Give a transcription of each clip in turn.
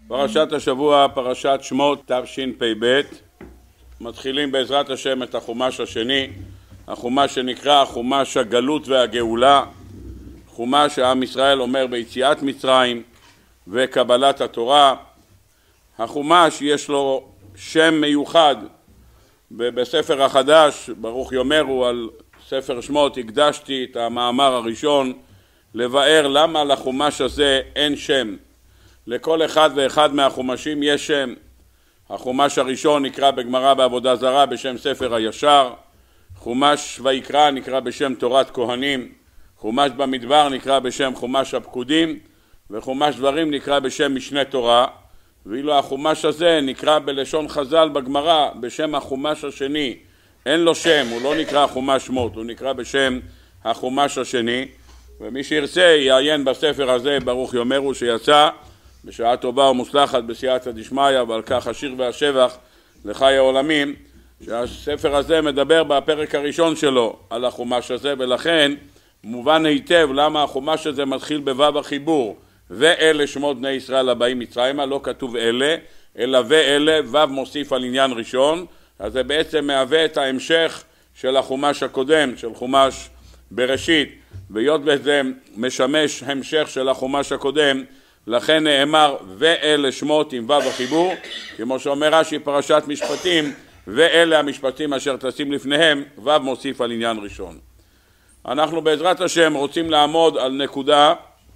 פרשת השבוע, פרשת שמות תשפ"ב. מתחילים בעזרת השם את החומש השני, החומש שנקרא חומש הגלות והגאולה, חומש שעם ישראל אומר ביציאת מצרים וקבלת התורה. החומש יש לו שם מיוחד בספר החדש, ברוך יאמרו על ספר שמות, הקדשתי את המאמר הראשון לבאר למה לחומש הזה אין שם. לכל אחד ואחד מהחומשים יש שם. החומש הראשון נקרא בגמרא בעבודה זרה בשם ספר הישר, חומש ויקרא נקרא בשם תורת כהנים, חומש במדבר נקרא בשם חומש הפקודים, וחומש דברים נקרא בשם משנה תורה. ואילו החומש הזה נקרא בלשון חז"ל בגמרא בשם החומש השני, אין לו שם, הוא לא נקרא חומש שמות, הוא נקרא בשם החומש השני. ומי שירצה יעיין בספר הזה, ברוך יאמרו, שיצא בשעה טובה ומוצלחת בסייעתא דשמיא, ועל כך השיר והשבח לחי העולמים, שהספר הזה מדבר בפרק הראשון שלו על החומש הזה, ולכן מובן היטב למה החומש הזה מתחיל בו"ב החיבור, ואלה שמות בני ישראל הבאים מצרימה, לא כתוב אלה אלא ואלה, ו"ב מוסיף על עניין ראשון, אז זה בעצם מהווה את ההמשך של החומש הקודם, של חומש בראשית, והיות וזה משמש המשך של החומש הקודם, לכן נאמר ואלה שמות עם ו"ב החיבור, כמו שאומר רש"י פרשת משפטים, ואלה המשפטים אשר תשים לפניהם, ו"ב מוסיף על עניין ראשון. אנחנו בעזרת השם רוצים לעמוד על נקודה,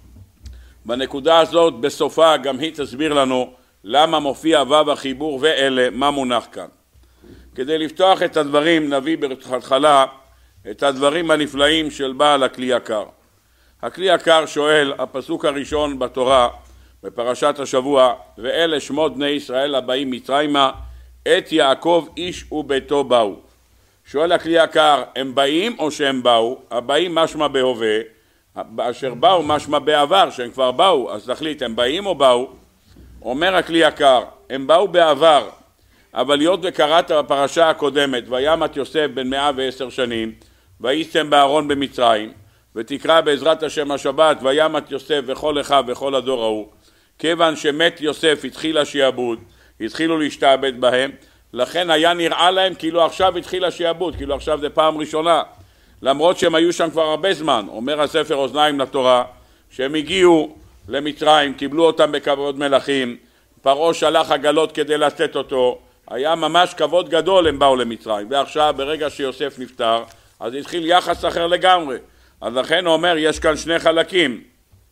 בנקודה הזאת בסופה גם היא תסביר לנו למה מופיע ו"ב החיבור ואלה, מה מונח כאן. כדי לפתוח את הדברים נביא בהתחלה את הדברים הנפלאים של בעל הכלי יקר. הכלי יקר שואל, הפסוק הראשון בתורה בפרשת השבוע, ואלה שמות בני ישראל הבאים מצרימה, את יעקב איש וביתו באו. שואל הכלי יקר, הם באים או שהם באו? הבאים משמע בהווה, אשר באו משמע בעבר, שהם כבר באו, אז תחליט, הם באים או באו? אומר הכלי יקר, הם באו בעבר, אבל להיות וקראת בפרשה הקודמת, וימת יוסף בן 110 שנים, ויישם בארון במצרים, ותקרא בעזרת השם השבת, וימת יוסף וכל אחיו וכל הדור ההוא, כיוון שמת יוסף התחיל השעבוד, התחילו להשתעבד בהם, לכן היה נראה להם כאילו עכשיו התחיל השעבוד, כאילו עכשיו זה פעם ראשונה, למרות שהם היו שם כבר הרבה זמן. אומר הספר אוזניים לתורה, שהם הגיעו למצרים, קיבלו אותם בכבוד מלכים, פרעה שלח עגלות כדי לשאת אותו, היה ממש כבוד גדול, הם באו למצרים. ועכשיו ברגע שיוסף נפטר, אז התחיל יחס אחר לגמרי. אז לכן הוא אומר, יש כאן שני חלקים,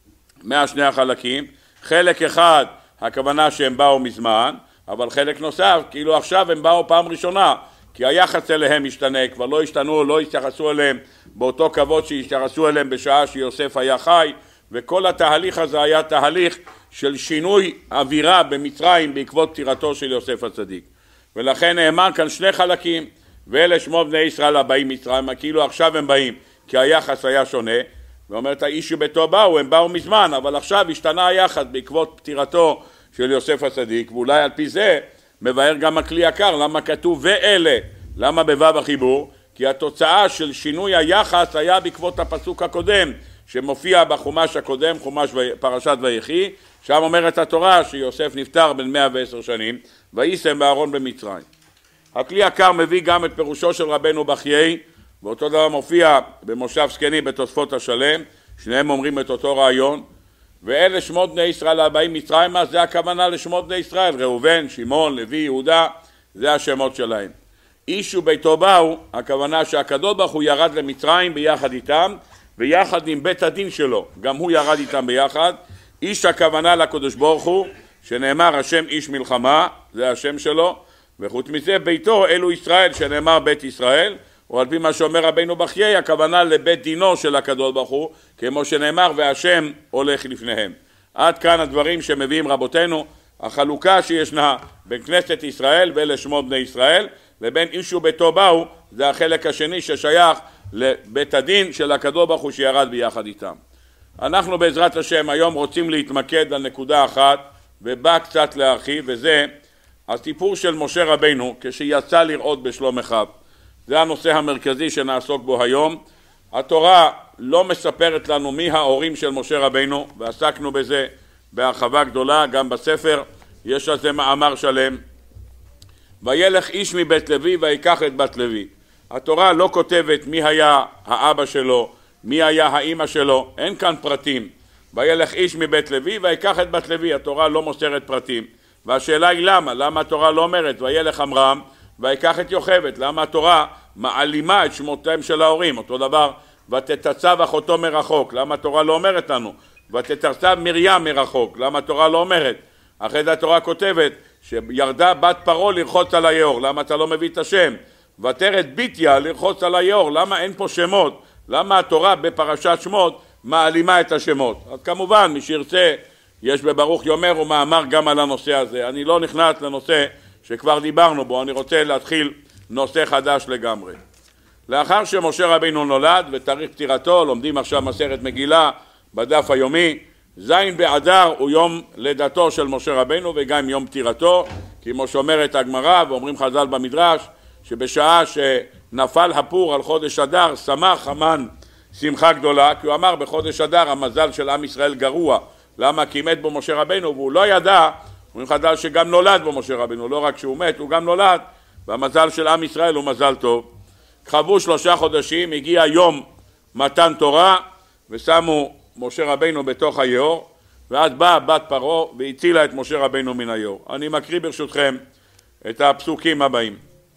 מהשני החלקים, חלק אחד, הכוונה שהם באו מזמן, אבל חלק נוסף, כאילו עכשיו הם באו פעם ראשונה, כי היחס אליהם השתנה, כבר לא השתנו, לא התייחסו אליהם באותו כבוד שהתייחסו אליהם בשעה שיוסף היה חי, וכל התהליך הזה היה תהליך של שינוי אווירה במצרים בעקבות פטירתו של יוסף הצדיק. ולכן נאמר כאן שני חלקים, ואלה שמות בני ישראל הבאים מצרים, כאילו עכשיו הם באים, כי היחס היה שונה, ואומרת האיש וביתו באו, הם באו מזמן, אבל עכשיו השתנה היחס בעקבות פטירתו של יוסף הצדיק, ואולי על פי זה מבאר גם הכלי יקר, למה כתוב ואלה, למה בו"ב החיבור? כי התוצאה של שינוי היחס היה בעקבות הפסוק הקודם, שמופיע בחומש הקודם, חומש פרשת ויחי, שם אומרת התורה שיוסף נפטר בן 110 שנים, ויישם בארון במצרים. הכלי יקר מביא גם את פירושו של רבנו בחיי, ואותו דבר מופיע במושב זקני בתוספות השלם, שניהם אומרים את אותו רעיון, ואלה שמות בני ישראל הבאים מצרימה, זה הכוונה לשמות בני ישראל, ראובן, שמעון, לוי, יהודה, זה השמות שלהם. איש וביתו באו, הכוונה שהקדוש ברוך הוא ירד למצרים ביחד איתם, ויחד עם בית הדין שלו, גם הוא ירד איתם ביחד. איש הכוונה לקדוש ברוך הוא, שנאמר השם איש מלחמה, זה השם שלו, וחוץ מזה ביתו אלו ישראל, שנאמר בית ישראל, או על פי מה שאומר רבינו בחיי, הכוונה לבית דינו של הקדוש ברוך הוא, כמו שנאמר והשם הולך לפניהם. עד כאן הדברים שמביאים רבותינו, החלוקה שישנה בין כנסת ישראל ואלה שמות בני ישראל, לבין איש וביתו באו, זה החלק השני ששייך לבית הדין של הקדוש ברוך הוא שירד ביחד איתם. אנחנו בעזרת השם היום רוצים להתמקד על נקודה אחת, ובא קצת להרחיב, וזה הסיפור של משה רבינו כשיצא לראות בשלום אחיו. זה הנושא המרכזי שנעסוק בו היום. התורה לא מספרת לנו מי ההורים של משה רבינו, ועסקנו בזה בהרחבה גדולה גם בספר, יש על זה מאמר שלם. וילך איש מבית לוי ויקח את בת לוי. התורה לא כותבת מי היה האבא שלו, מי היה האמא שלו, אין כאן פרטים. וילך איש מבית לוי ויקח את בת לוי, התורה לא מוסרת פרטים. והשאלה היא למה? למה התורה לא אומרת וילך עמרם ויקח את יוכבד? למה התורה מעלימה את שמותיהם של ההורים? אותו דבר, ותתצב אחותו מרחוק, למה התורה לא אומרת לנו? ותתצב מרים מרחוק, למה התורה לא אומרת? אחרי זה התורה כותבת שירדה בת פרעה לרחוץ על היאור, למה אתה לא מביא את השם? ותרד ביתיה לרחוץ על היאור, למה אין פה שמות? למה התורה בפרשת שמות מעלימה את השמות? אז כמובן מי שירצה, יש בברוך יאמר ומאמר גם על הנושא הזה. אני לא נכנס לנושא שכבר דיברנו בו, אני רוצה להתחיל נושא חדש לגמרי. לאחר שמשה רבינו נולד ותאריך פטירתו, לומדים עכשיו מסכת מגילה בדף היומי, זין באדר הוא יום לידתו של משה רבינו וגם יום פטירתו, כי כמו שאומרת הגמרא ואומרים חז"ל במדרש, שבשעה שנפל הפור על חודש אדר שמח המן שמחה גדולה, כי הוא אמר בחודש אדר המזל של עם ישראל גרוע. למה? כי מת בו משה רבינו והוא לא ידע, אומרים חז"ל שגם נולד בו משה רבינו, לא רק שהוא מת, הוא גם נולד, והמזל של עם ישראל הוא מזל טוב. חוו 3 חודשים, הגיע יום מתן תורה ושמו משה רבינו בתוך היאור, ואז באה בת פרעה והצילה את משה רבינו מן היאור. אני מקריא ברשותכם את הפסוקים הבאים.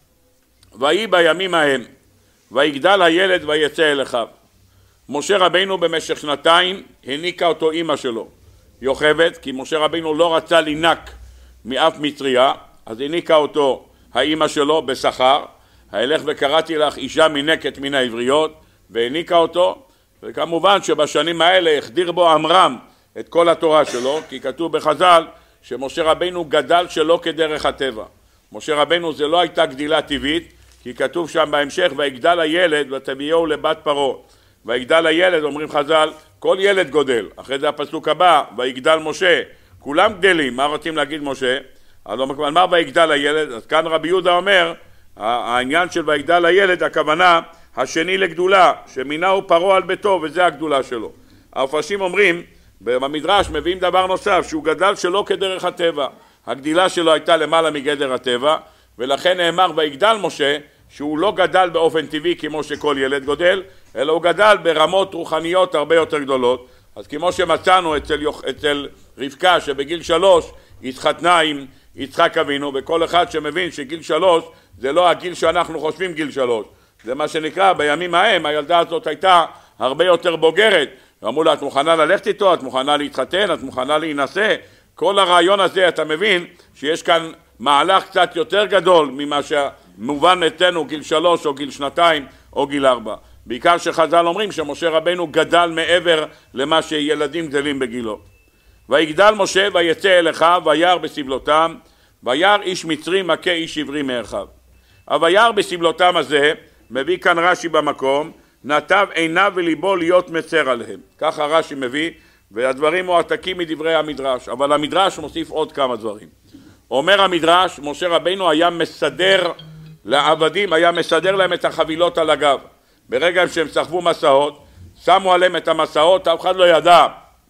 ויהי בימים ההם ויגדל הילד ויצא אל אחיו. משה רבינו במשך 2 הניקה אותו אמא שלו יוכבד, כי משה רבינו לא רצה לינק מאף מצריה, אז הניקה אותו האמא שלו בשכר, הלך וקראתי לך אישה מינקת מן העבריות, והניקה אותו. וכמובן שבשנים האלה החדיר בו עמרם את כל התורה שלו, כי כתוב בחז"ל שמשה רבינו גדל שלא כדרך הטבע. משה רבינו זה לא הייתה גדילה טבעית, כי כתוב שם בהמשך ויגדל הילד ותביאו לבת פרעה. ויגדל הילד, אומרים חז"ל, כל ילד גודל. אחרי זה הפסוק הבא, ויגדל משה, כולם גדלים. מה רוצים להגיד משה? אז הוא אמר ויגדל הילד, אז כאן רבי יהודה אומר, העניין של ויגדל הילד, הכוונה השני לגדולה, שמינהו פרעה על ביתו, וזה הגדולה שלו. המפרשים אומרים, במדרש מביאים דבר נוסף, שהוא גדל שלא כדרך הטבע. הגדילה שלו הייתה למעלה מגדר הטבע, ולכן נאמר ויגדל משה, שהוא לא גדל באופן טבעי כמו שכל ילד גודל, אלא הוא גדל ברמות רוחניות הרבה יותר גדולות. אז כמו שמצאנו אצל רבקה שבגיל 3 התחתנה עם יצחק אבינו, וכל אחד שמבין שגיל 3 זה לא הגיל שאנחנו חושבים גיל 3, זה מה שנקרא בימים ההם הילדה הזאת הייתה הרבה יותר בוגרת. אמרו לה את מוכנה ללכת איתו, את מוכנה להתחתן, את מוכנה להינשא. כל הרעיון הזה אתה מבין שיש כאן מהלך קצת יותר גדול ממה שמובן אצלנו גיל 3 או גיל 2 או גיל 4. בעיקר שחז"ל אומרים שמשה רבינו גדל מעבר למה שילדים גדלים בגילו. ויגדל משה ויצא אל אחיו וירא בסבלותם, וירא איש מצרי מכה איש עברי מאחיו. הוירא בסבלותם הזה מביא כאן רש"י במקום, נתב עיניו וליבו להיות מצר עליהם. ככה רש"י מביא, והדברים מועתקים מדברי המדרש, אבל המדרש מוסיף עוד כמה דברים. אומר המדרש, משה רבינו היה מסדר לעבדים, היה מסדר להם את החבילות על הגב. ברגע שהם סחבו מסעות, שמו עליהם את המסעות, אף אחד לא ידע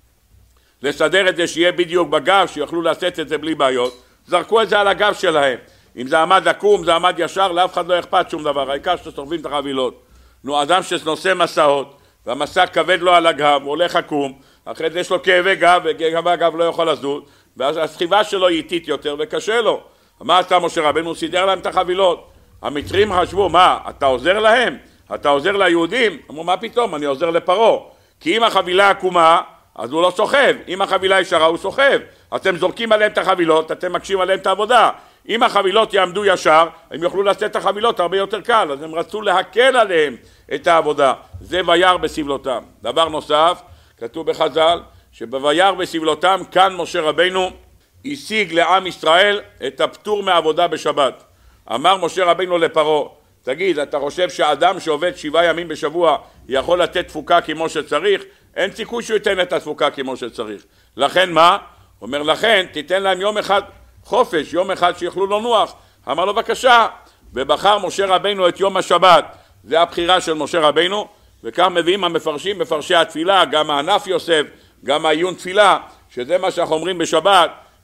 לסדר את זה שיהיה בדיוק בגב, שיוכלו לעשות את זה בלי בעיות. זרקו את זה על הגב שלהם. אם זה עמד עקום, זה עמד ישר, לאף אחד לא אכפת שום דבר, העיקר שסוחבים את החבילות. נו, אדם שנושא מסעות, והמסע כבד לו על הגב, הוא הולך עקום, אחרי זה יש לו כאבי גב, וכאבי הגב לא יכול לזוז, ואז הסחיבה שלו היא איטית יותר וקשה לו. מה עשה משה רבינו? הוא סידר להם את החבילות. המצרים חשבו, מה, אתה עוזר להם? אתה עוזר ליהודים? אמרו, מה פתאום, אני עוזר לפרעה. כי אם החבילה עקומה, אז הוא לא סוחב. אם החבילה ישרה, הוא סוחב. אתם זורקים עליהם את החבילות, אתם מקשים עליהם את העבודה. אם החבילות יעמדו ישר, הם יוכלו לעשות את החבילות הרבה יותר קל, אז הם רצו להקל עליהם את העבודה. זה וירא בסבלותם. דבר נוסף, כתוב בחז"ל, שבוירא בסבלותם, כאן משה רבינו השיג לעם ישראל את הפטור מעבודה בשבת. אמר משה רבינו לפרעה, תגיד, אתה חושב שאדם שעובד 7 ימים בשבוע יכול לתת תפוקה כמו שצריך? אין סיכוי שהוא ייתן את התפוקה כמו שצריך. לכן מה? אומר לכן, תיתן להם יום אחד חופש, יום אחד שיוכלו לנוח. אמר לו בבקשה, ובחר משה רבינו את יום השבת. זה הבחירה של משה רבינו, וכך מביאים המפרשים, מפרשי התפילה, גם הענף יוסף, גם העיון תפילה, שזה מה שאנחנו אומרים בשבת,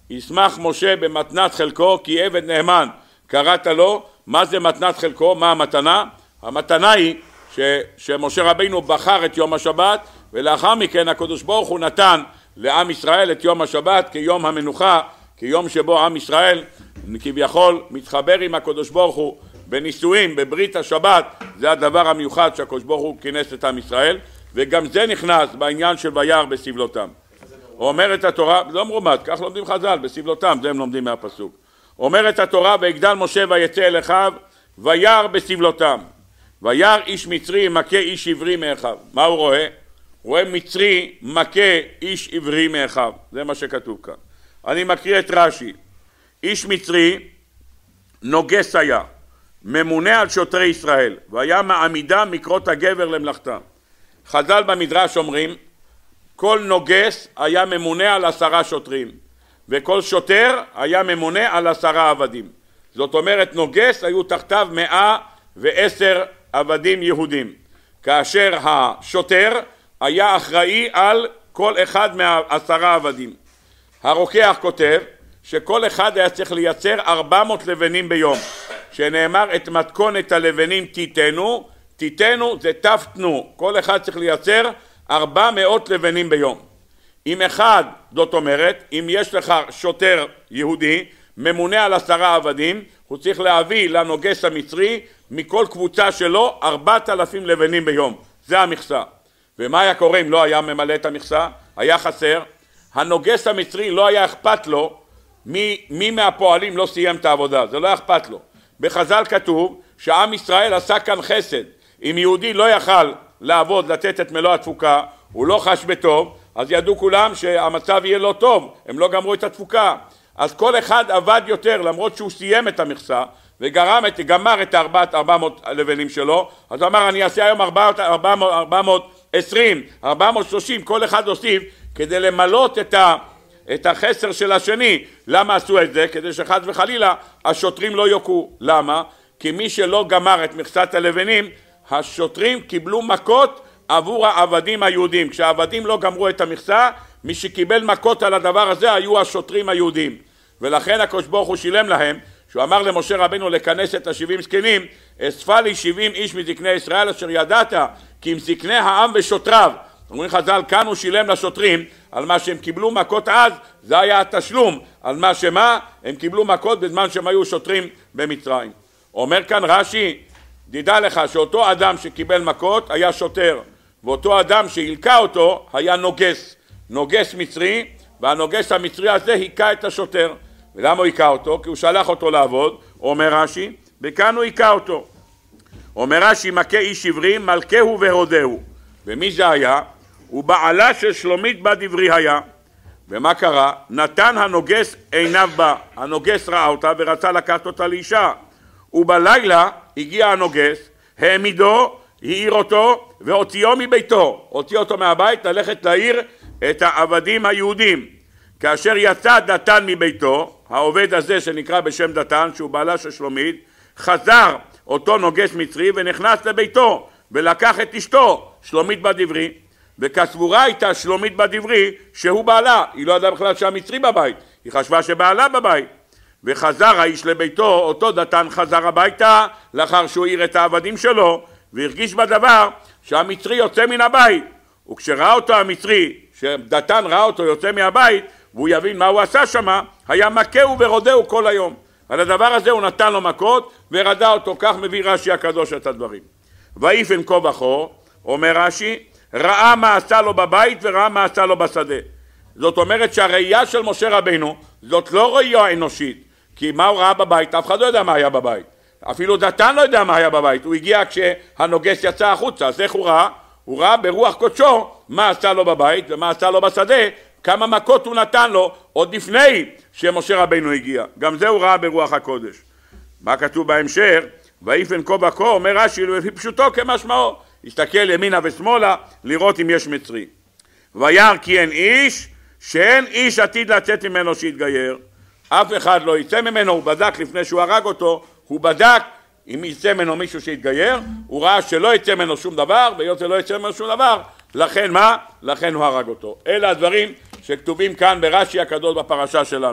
ישמח משה במתנת חלקו כי עבד נאמן קראת לו. מה זה מתנת חלקו? מה המתנה? המתנה היא שמשה רבינו בחר את יום השבת, ולאחר מכן הקדוש ברוך הוא נתן לעם ישראל את יום השבת כיום המנוחה, כיום שבו עם ישראל כביכול מתחבר עם הקדוש ברוך הוא בנישואים, בברית השבת. זה הדבר המיוחד שהקדוש ברוך הוא כינס את עם ישראל, וגם זה נכנס בעניין של וירא בסבלותם. אומרת התורה, לא מרומז, כך לומדים חז"ל, בסבלותם, זה הם לומדים מהפסוק. אומרת התורה, ויגדל משה ויצא אל אחיו וירא בסבלותם. וירא איש מצרי מכה איש עברי מאחיו. מה הוא רואה? הוא רואה מצרי מכה איש עברי מאחיו. זה מה שכתוב כאן. אני מקריא את רש"י. איש מצרי נוגס היה, ממונה על שוטרי ישראל, והיה מעמידה מקרות הגבר למלאכתם. חז"ל במדרש אומרים, כל נוגס היה ממונה על 10 שוטרים, וכל שוטר היה ממונה על 10 עבדים. זאת אומרת, נוגס היו תחתיו 110 עבדים יהודים, כאשר השוטר היה אחראי על כל אחד מה10 עבדים. הרוקח כותב שכל אחד היה צריך לייצר 400 לבנים ביום, שנאמר את מתכונת הלבנים תיתנו, תיתנו זה תפתנו, כל אחד צריך לייצר 400 לבנים ביום. אם אחד, זאת אומרת, אם יש לך שוטר יהודי ממונה על 10 עבדים, הוא צריך להביא לנוגס המצרי מכל קבוצה שלו 4,000 לבנים ביום. זה המכסה. ומה היה קורה אם לא היה ממלא את המכסה? היה חסר. הנוגס המצרי לא היה אכפת לו מי מהפועלים לא סיים את העבודה, זה לא אכפת לו. בחז"ל כתוב שעם ישראל עשה כאן חסד. אם יהודי לא יכל לעבוד, לתת את מלוא התפוקה, הוא לא חש בטוב, אז ידעו כולם שהמצב יהיה לא טוב, הם לא גמרו את התפוקה. אז כל אחד עבד יותר, למרות שהוא סיים את המכסה, וגמר את 400 הלבנים שלו, אז הוא אמר, אני אעשה היום 420, 430, כל אחד הוסיף, כדי למלות את החסר של השני. למה עשו את זה? כדי שחד וחלילה השוטרים לא יוקו. למה? כי מי שלא גמר את מכסת הלבנים, השוטרים קיבלו מכות עבור העבדים היהודים. כשהעבדים לא גמרו את המכסה, מי שקיבל מכות על הדבר הזה היו השוטרים היהודים. ולכן הקדוש ברוך הוא שילם להם, שהוא אמר למשה רבינו לכנס את 70 זקנים, אספה לי 70 איש מזקני ישראל אשר ידעת כי אם זקני העם ושוטריו. אומרים חז"ל, כאן הוא שילם לשוטרים על מה שהם קיבלו מכות אז, זה היה התשלום על מה שמה הם קיבלו מכות בזמן שהם היו שוטרים במצרים. אומר כאן רש"י, תדע לך שאותו אדם שקיבל מכות היה שוטר, ואותו אדם שהילקה אותו היה נוגס, נוגס מצרי, והנוגס המצרי הזה היכה את השוטר. ולמה הוא היכה אותו? כי הוא שלח אותו לעבוד. אומר רש"י, וכאן הוא היכה אותו. אומר רש"י, מכה איש עברי מלכהו והודהו. ומי זה היה? הוא בעלה של שלומית בת עברי היה. ומה קרה? נתן הנוגס עיניו בה. הנוגס ראה אותה ורצה לקחת אותה לאישה. ובלילה הגיע הנוגס, העמידו, העיר אותו והוציאו מביתו. הוציא אותו מהבית ללכת להעיר את העבדים היהודים. כאשר יצא דתן מביתו, העובד הזה שנקרא בשם דתן, שהוא בעלה של שלומית, חזר אותו נוגס מצרי ונכנס לביתו ולקח את אשתו, שלומית בת עברי. וכסבורה הייתה שלומית בת עברי שהוא בעלה, היא לא ידעה בכלל שהמצרי בבית, היא חשבה שבעלה בבית. וחזר האיש לביתו, אותו דתן חזר הביתה לאחר שהוא העיר את העבדים שלו, והרגיש בדבר שהמצרי יוצא מן הבית. וכשראה אותו המצרי, שדתן ראה אותו יוצא מהבית, והוא יבין מה הוא עשה שמה, היה מכהו ורודהו כל היום. על הדבר הזה הוא נתן לו מכות ורדה אותו. כך מביא רש"י הקדוש את הדברים. ויפן כה וכה, אומר רש"י, ראה מה עשה לו בבית וראה מה עשה לו בשדה. זאת אומרת שהראייה של משה רבינו זאת לא ראייה אנושית, כי מה הוא ראה בבית? אף אחד לא יודע מה היה בבית, אפילו דתן לא יודע מה היה בבית. הוא הגיע כשהנוגס יצא החוצה, אז איך הוא ראה? הוא ראה ברוח קודשו מה עשה לו בבית ומה עשה לו בשדה, כמה מכות הוא נתן לו עוד לפני שמשה רבינו הגיע. גם זה הוא ראה ברוח הקודש. מה כתוב בהמשך? ויפן כה וכה, אומר רש"י, לפי פשוטו כמשמעו, הסתכל ימינה ושמאלה לראות אם יש מצרי. וירא כי אין איש, שאין איש עתיד לצאת ממנו שיתגייר. אף אחד לא יצא ממנו. הוא בדק לפני שהוא הרג אותו, הוא בדק אם יצא ממנו מישהו שיתגייר, הוא ראה שלא יצא ממנו שום דבר, והיות שלא יצא ממנו שום דבר, לכן מה? לכן הוא הרג אותו. אלה הדברים שכתובים כאן ברש"י הקדוש בפרשה שלנו.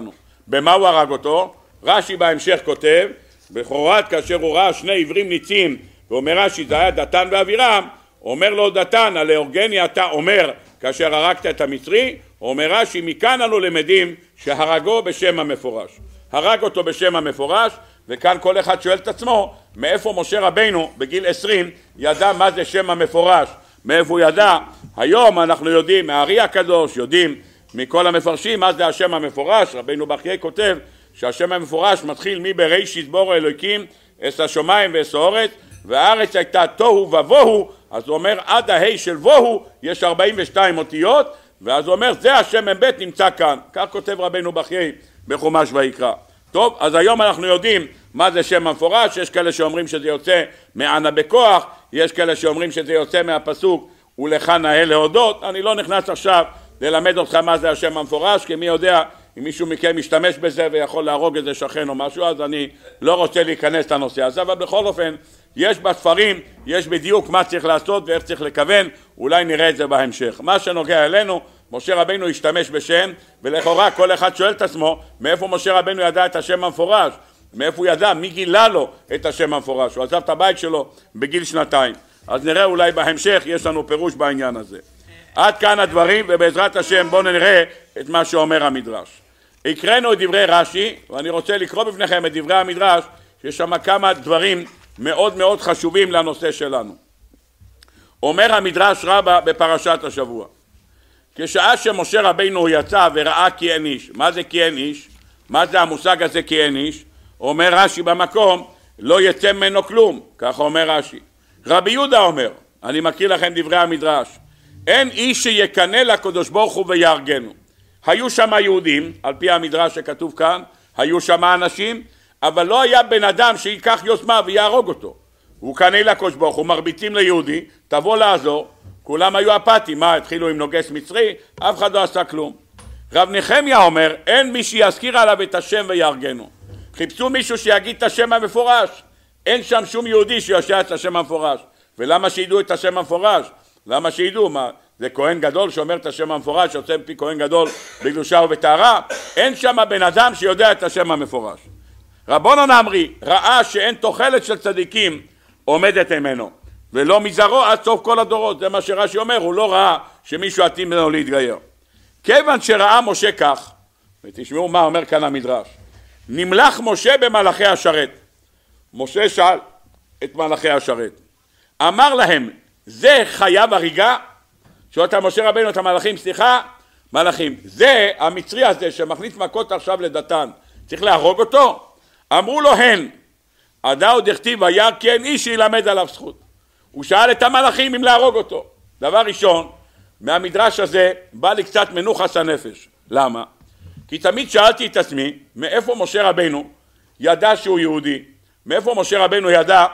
במה הוא הרג אותו? רש"י בהמשך כותב, בכורת כאשר הוא ראה שני עברים ניצים, ואומר רש"י זה היה דתן ואבירם, אומר לו דתן, הלאורגני אתה אומר כאשר הרגת את המצרי, אומר רש"י מכאן אנו למדים שהרגו בשם המפורש, הרג אותו בשם המפורש. וכאן כל אחד שואל את עצמו מאיפה משה רבינו בגיל 20 ידע מה זה שם המפורש, מאיפה הוא ידע? היום אנחנו יודעים מהארי הקדוש, יודעים מכל המפרשים מה זה השם המפורש. רבינו בחיי כותב שהשם המפורש מתחיל מבראשית בורא אלוקים את השמיים ואת הארץ, והארץ הייתה תוהו ובוהו, אז הוא אומר עד ההי של בוהו יש 42 אותיות, ואז הוא אומר זה השם מ"ב נמצא כאן, כך כותב רבינו בחיי בחומש ויקרא. טוב, אז היום אנחנו יודעים מה זה שם המפורש. יש כאלה שאומרים שזה יוצא מענה בכוח, יש כאלה שאומרים שזה יוצא מהפסוק ולך נאה להודות. אני לא נכנס עכשיו ללמד אותך מה זה השם המפורש, כי מי יודע אם מישהו מכם משתמש בזה ויכול להרוג איזה שכן או משהו, אז אני לא רוצה להיכנס לנושא הזה. אבל בכל אופן יש בספרים, יש בדיוק מה צריך לעשות ואיך צריך לכוון, אולי נראה את זה בהמשך. מה שנוגע אלינו, משה רבינו השתמש בשם, ולכאורה כל אחד שואל את עצמו מאיפה משה רבינו ידע את השם המפורש, מאיפה הוא ידע, מי גילה לו את השם המפורש. הוא עזב את הבית שלו בגיל 2. אז נראה אולי בהמשך, יש לנו פירוש בעניין הזה. עד כאן הדברים, ובעזרת השם בואו נראה את מה שאומר המדרש. הקראנו את דברי רש"י, ואני רוצה לקרוא בפניכם את דברי המדרש, שיש שם כמה דברים מאוד מאוד חשובים לנושא שלנו. אומר המדרש רבה בפרשת השבוע, כשעה שמשה רבינו יצא וראה כי אין איש. מה זה כי אין איש? מה זה המושג הזה כי אין איש? אומר רש"י במקום לא יצא ממנו כלום, כך אומר רש"י. רבי יהודה אומר, אני מכיר לכם דברי המדרש, אין איש שיקנה לקדוש ברוך הוא ויהרגנו. היו שם יהודים, על פי המדרש שכתוב כאן, היו שם אנשים, אבל לא היה בן אדם שיקח יוזמה ויהרוג אותו. הוא קנה לקדוש ברוך הוא, מרביצים ליהודי, תבוא לעזור, כולם היו אפתיים. מה, התחילו עם נוגס מצרי? אף אחד לא עשה כלום. רב נחמיה אומר, אין מי שיזכיר עליו את השם ויהרגנו. חיפשו מישהו שיגיד את השם המפורש, אין שם שום יהודי שיושע את השם המפורש. ולמה שידעו את השם המפורש? למה שידעו? מה, זה כהן גדול שאומר את השם המפורש, שיוצא מפי כהן גדול בקדושה ובטהרה? אין שם בן אדם שיודע את השם המפורש. רבונן אמרי, ראה שאין תוחלת של צדיקים עומדת ממנו, ולא מזרעו עד סוף כל הדורות. זה מה שרש"י אומר, הוא לא ראה שמישהו עתיד ממנו להתגייר. כיוון שראה משה כך, ותשמעו מה אומר כאן המדרש, נמלך משה במלאכי השרת. משה שאל את מלאכי השרת, אמר להם, זה חייב הריגה? שואל את משה רבינו את המלאכים, סליחה, מלאכים, זה המצרי הזה שמכניס מכות עכשיו לדתן, צריך להרוג אותו? אמרו לו הן, עדה דכתיב וירא כי אין איש שילמד עליו זכות. הוא שאל את המלאכים אם להרוג אותו. דבר ראשון, מהמדרש הזה בא לי קצת מנוחס הנפש. למה? כי תמיד שאלתי את עצמי, מאיפה משה רבינו ידע שהוא יהודי? מאיפה משה רבינו ידע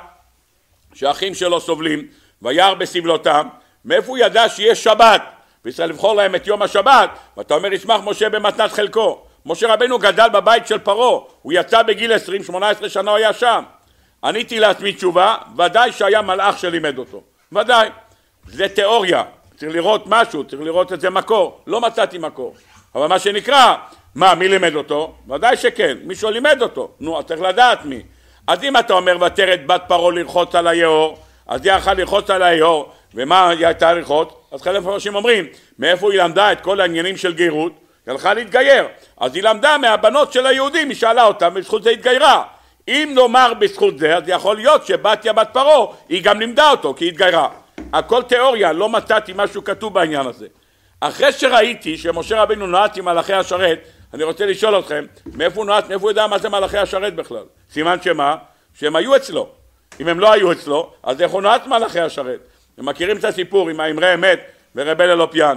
שהאחים שלו סובלים וירא בסבלותם? מאיפה הוא ידע שיש שבת וצריך לבחור להם את יום השבת? ואתה אומר ישמח משה במתנת חלקו. משה רבינו גדל בבית של פרעה, הוא יצא בגיל 20, 18 שנה הוא היה שם. עניתי לעצמי תשובה, ודאי שהיה מלאך שלימד אותו, ודאי. זה תיאוריה, צריך לראות משהו, צריך לראות את זה מקור. לא מצאתי מקור, אבל מה שנקרא, מי לימד אותו? ודאי שכן, מישהו לימד אותו. נו, צריך לדעת מי. אז אם אתה אומר ותרת בת פרעה לרחוץ על היאור, אז היא הלכה לרחוץ על היאור, ומה היא הייתה לרחוץ? אז חלק מהפרשים אומרים, מאיפה היא למדה את כל העניינים של גירות? היא הלכה להתגייר, אז היא למדה מהבנות של היהודים, היא שאלה אותם, בזכות זה התגיירה. אם נאמר בזכות זה, אז יכול להיות שבתיה בת פרעה היא גם לימדה אותו, כי היא התגיירה. הכל תיאוריה, לא מצאתי משהו כתוב בעניין הזה. אחרי שראיתי שמשה רבינו נועד עם מלאכי השרת, אני רוצה לשאול אתכם, מאיפה הוא נועד, מאיפה הוא יודע מה זה מלאכי השרת בכלל? סימן שמה? שהם היו אצלו. אם הם לא היו אצלו, אז איך הוא נועד מלאכי השרת? הם מכירים את הסיפור עם האמרי אמת ורבל אלופיאן.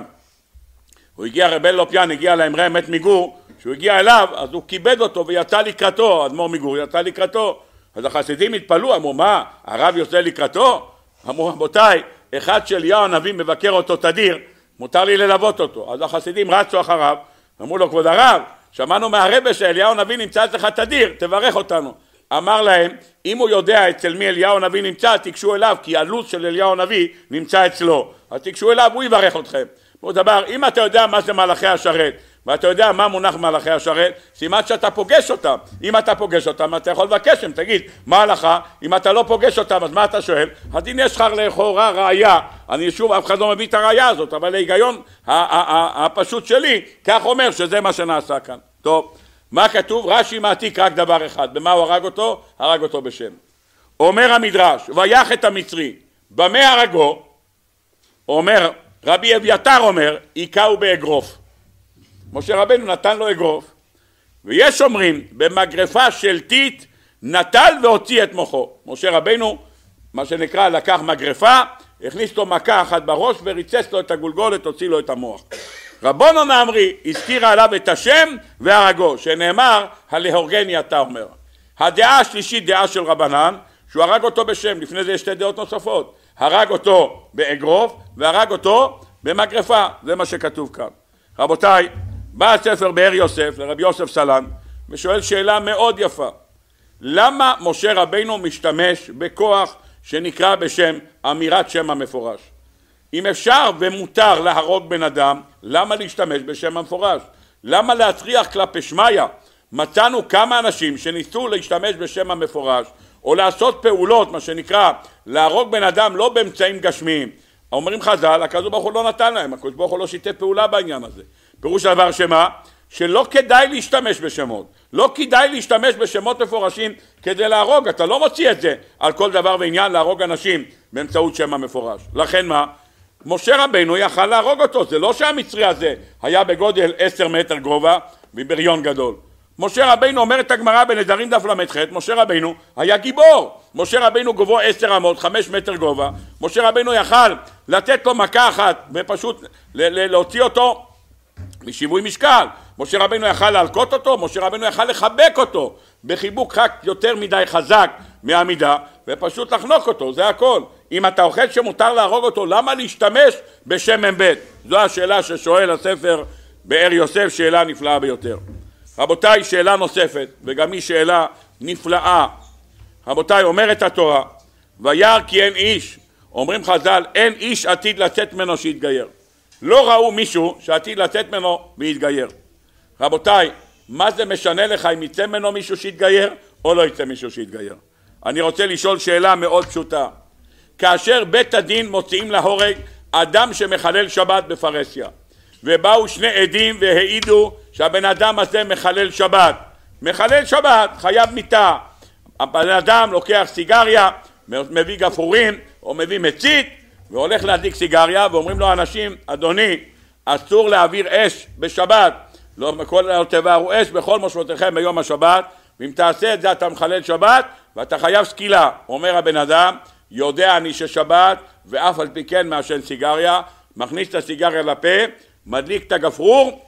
רבי אלופיאן הגיע לאמרי אמת מגור, כשהוא הגיע אליו, אז הוא כיבד אותו ויצא לקראתו, אדמו"ר מגור יצא לקראתו. אז החסידים התפלאו, אמרו, מה, הרב יוצא לקראתו? אמרו, רבותיי, אחד של אליהו הנביא מבקר אותו תדיר, מותר לי ללוות אותו. אז החסידים רצו אחריו, אמרו לו, כבוד הרב, שמענו מהרבה שאליהו הנביא נמצא אצלך תדיר, תברך אותנו. אמר להם, אם הוא יודע אצל מי אליהו הנביא נמצא, תיגשו אליו, כי הלו"ז של אליהו הנביא נמצא אצלו. אז תיגשו אליו, הוא יברך אתכם. הוא דבר, אם אתה יודע מה זה מלאכי השרת, ואתה יודע מה מונח מלאכי השרת, סימן שאתה פוגש אותם. אם אתה פוגש אותם, אתה יכול לבקש, אם תגיד, מה ההלכה? אם אתה לא פוגש אותם, אז מה אתה שואל? אז הנה יש לך לכאורה ראיה, אני שוב, אף אחד לא מביא את הראיה הזאת, אבל ההיגיון הפשוט שלי, כך אומר שזה מה שנעשה כאן. טוב, מה כתוב? רש"י מעתיק רק דבר אחד, במה הוא הרג אותו? הרג אותו בשם. אומר המדרש, ויח את המצרי, במה הרגו? אומר, רבי אביתר אומר, היכהו באגרוף. משה רבנו נתן לו אגרוף, ויש אומרים, במגרפה של טיט, נטל והוציא את מוחו. משה רבנו, מה שנקרא, לקח מגרפה, הכניס לו מכה אחת בראש, וריצץ לו את הגולגולת, הוציא לו את המוח. רבונן אמרי, הזכירה עליו את השם והרגו, שנאמר, הלהורגני אתה אומר. הדעה השלישית, דעה של רבנן, שהוא הרג אותו בשם, לפני זה יש שתי דעות נוספות, הרג אותו באגרוף, והרג אותו במגרפה, זה מה שכתוב כאן. רבותיי, בא הספר באר יוסף לרבי יוסף סלן ושואל שאלה מאוד יפה, למה משה רבינו משתמש בכוח שנקרא בשם אמירת שם המפורש? אם אפשר ומותר להרוג בן אדם, למה להשתמש בשם המפורש? למה להצריח כלפי שמיה? מצאנו כמה אנשים שניסו להשתמש בשם המפורש או לעשות פעולות, מה שנקרא להרוג בן אדם לא באמצעים גשמיים. אומרים חז"ל, הקדוש ברוך הוא לא נתן להם, הקדוש ברוך הוא לא שיתף פעולה בעניין הזה. פירוש דבר שמה? שלא כדאי להשתמש בשמות, לא כדאי להשתמש בשמות מפורשים כדי להרוג, אתה לא מוציא את זה על כל דבר ועניין להרוג אנשים באמצעות שם המפורש. לכן מה? משה רבינו יכל להרוג אותו, זה לא שהמצרי הזה היה בגודל 10 מטר גובה ובריון גדול. משה רבינו, אומרת הגמרא בנדרים דף למ"ח, משה רבינו היה גיבור, משה רבינו גובהו 10 אמות, 5 מטר גובה, משה רבינו יכל לתת לו מכה אחת ופשוט להוציא אותו משיווי משקל. משה רבינו יכל להלקות אותו, משה רבינו יכל לחבק אותו בחיבוק רק יותר מדי חזק מהמידה ופשוט לחנוק אותו, זה הכל. אם אתה אוכל שמותר להרוג אותו, למה להשתמש בשם מבית? זו השאלה ששואל הספר באר יוסף, שאלה נפלאה ביותר. רבותיי, שאלה נוספת, וגם היא שאלה נפלאה. רבותיי, אומרת התורה, וירא כי אין איש, אומרים חז"ל, אין איש עתיד לצאת ממנו שיתגייר. לא ראו מישהו שעתיד לצאת ממנו ויתגייר. רבותיי, מה זה משנה לך אם יצא ממנו מישהו שיתגייר או לא יצא מישהו שיתגייר? אני רוצה לשאול שאלה מאוד פשוטה. כאשר בית הדין מוציאים להורג אדם שמחלל שבת בפרהסיה, ובאו שני עדים והעידו שהבן אדם הזה מחלל שבת, מחלל שבת, חייב מיתה. הבן אדם לוקח סיגריה, מביא גפרורים או מביא מצית והולך להדליק סיגריה, ואומרים לו אנשים, אדוני, אסור להעביר אש בשבת, לא כל תבערו אש בכל מושבותיכם ביום השבת, ואם תעשה את זה אתה מחלל שבת ואתה חייב סקילה. אומר הבן אדם, יודע אני ששבת ואף על פי כן מעשן סיגריה, מכניס את הסיגריה לפה, מדליק את הגפרור,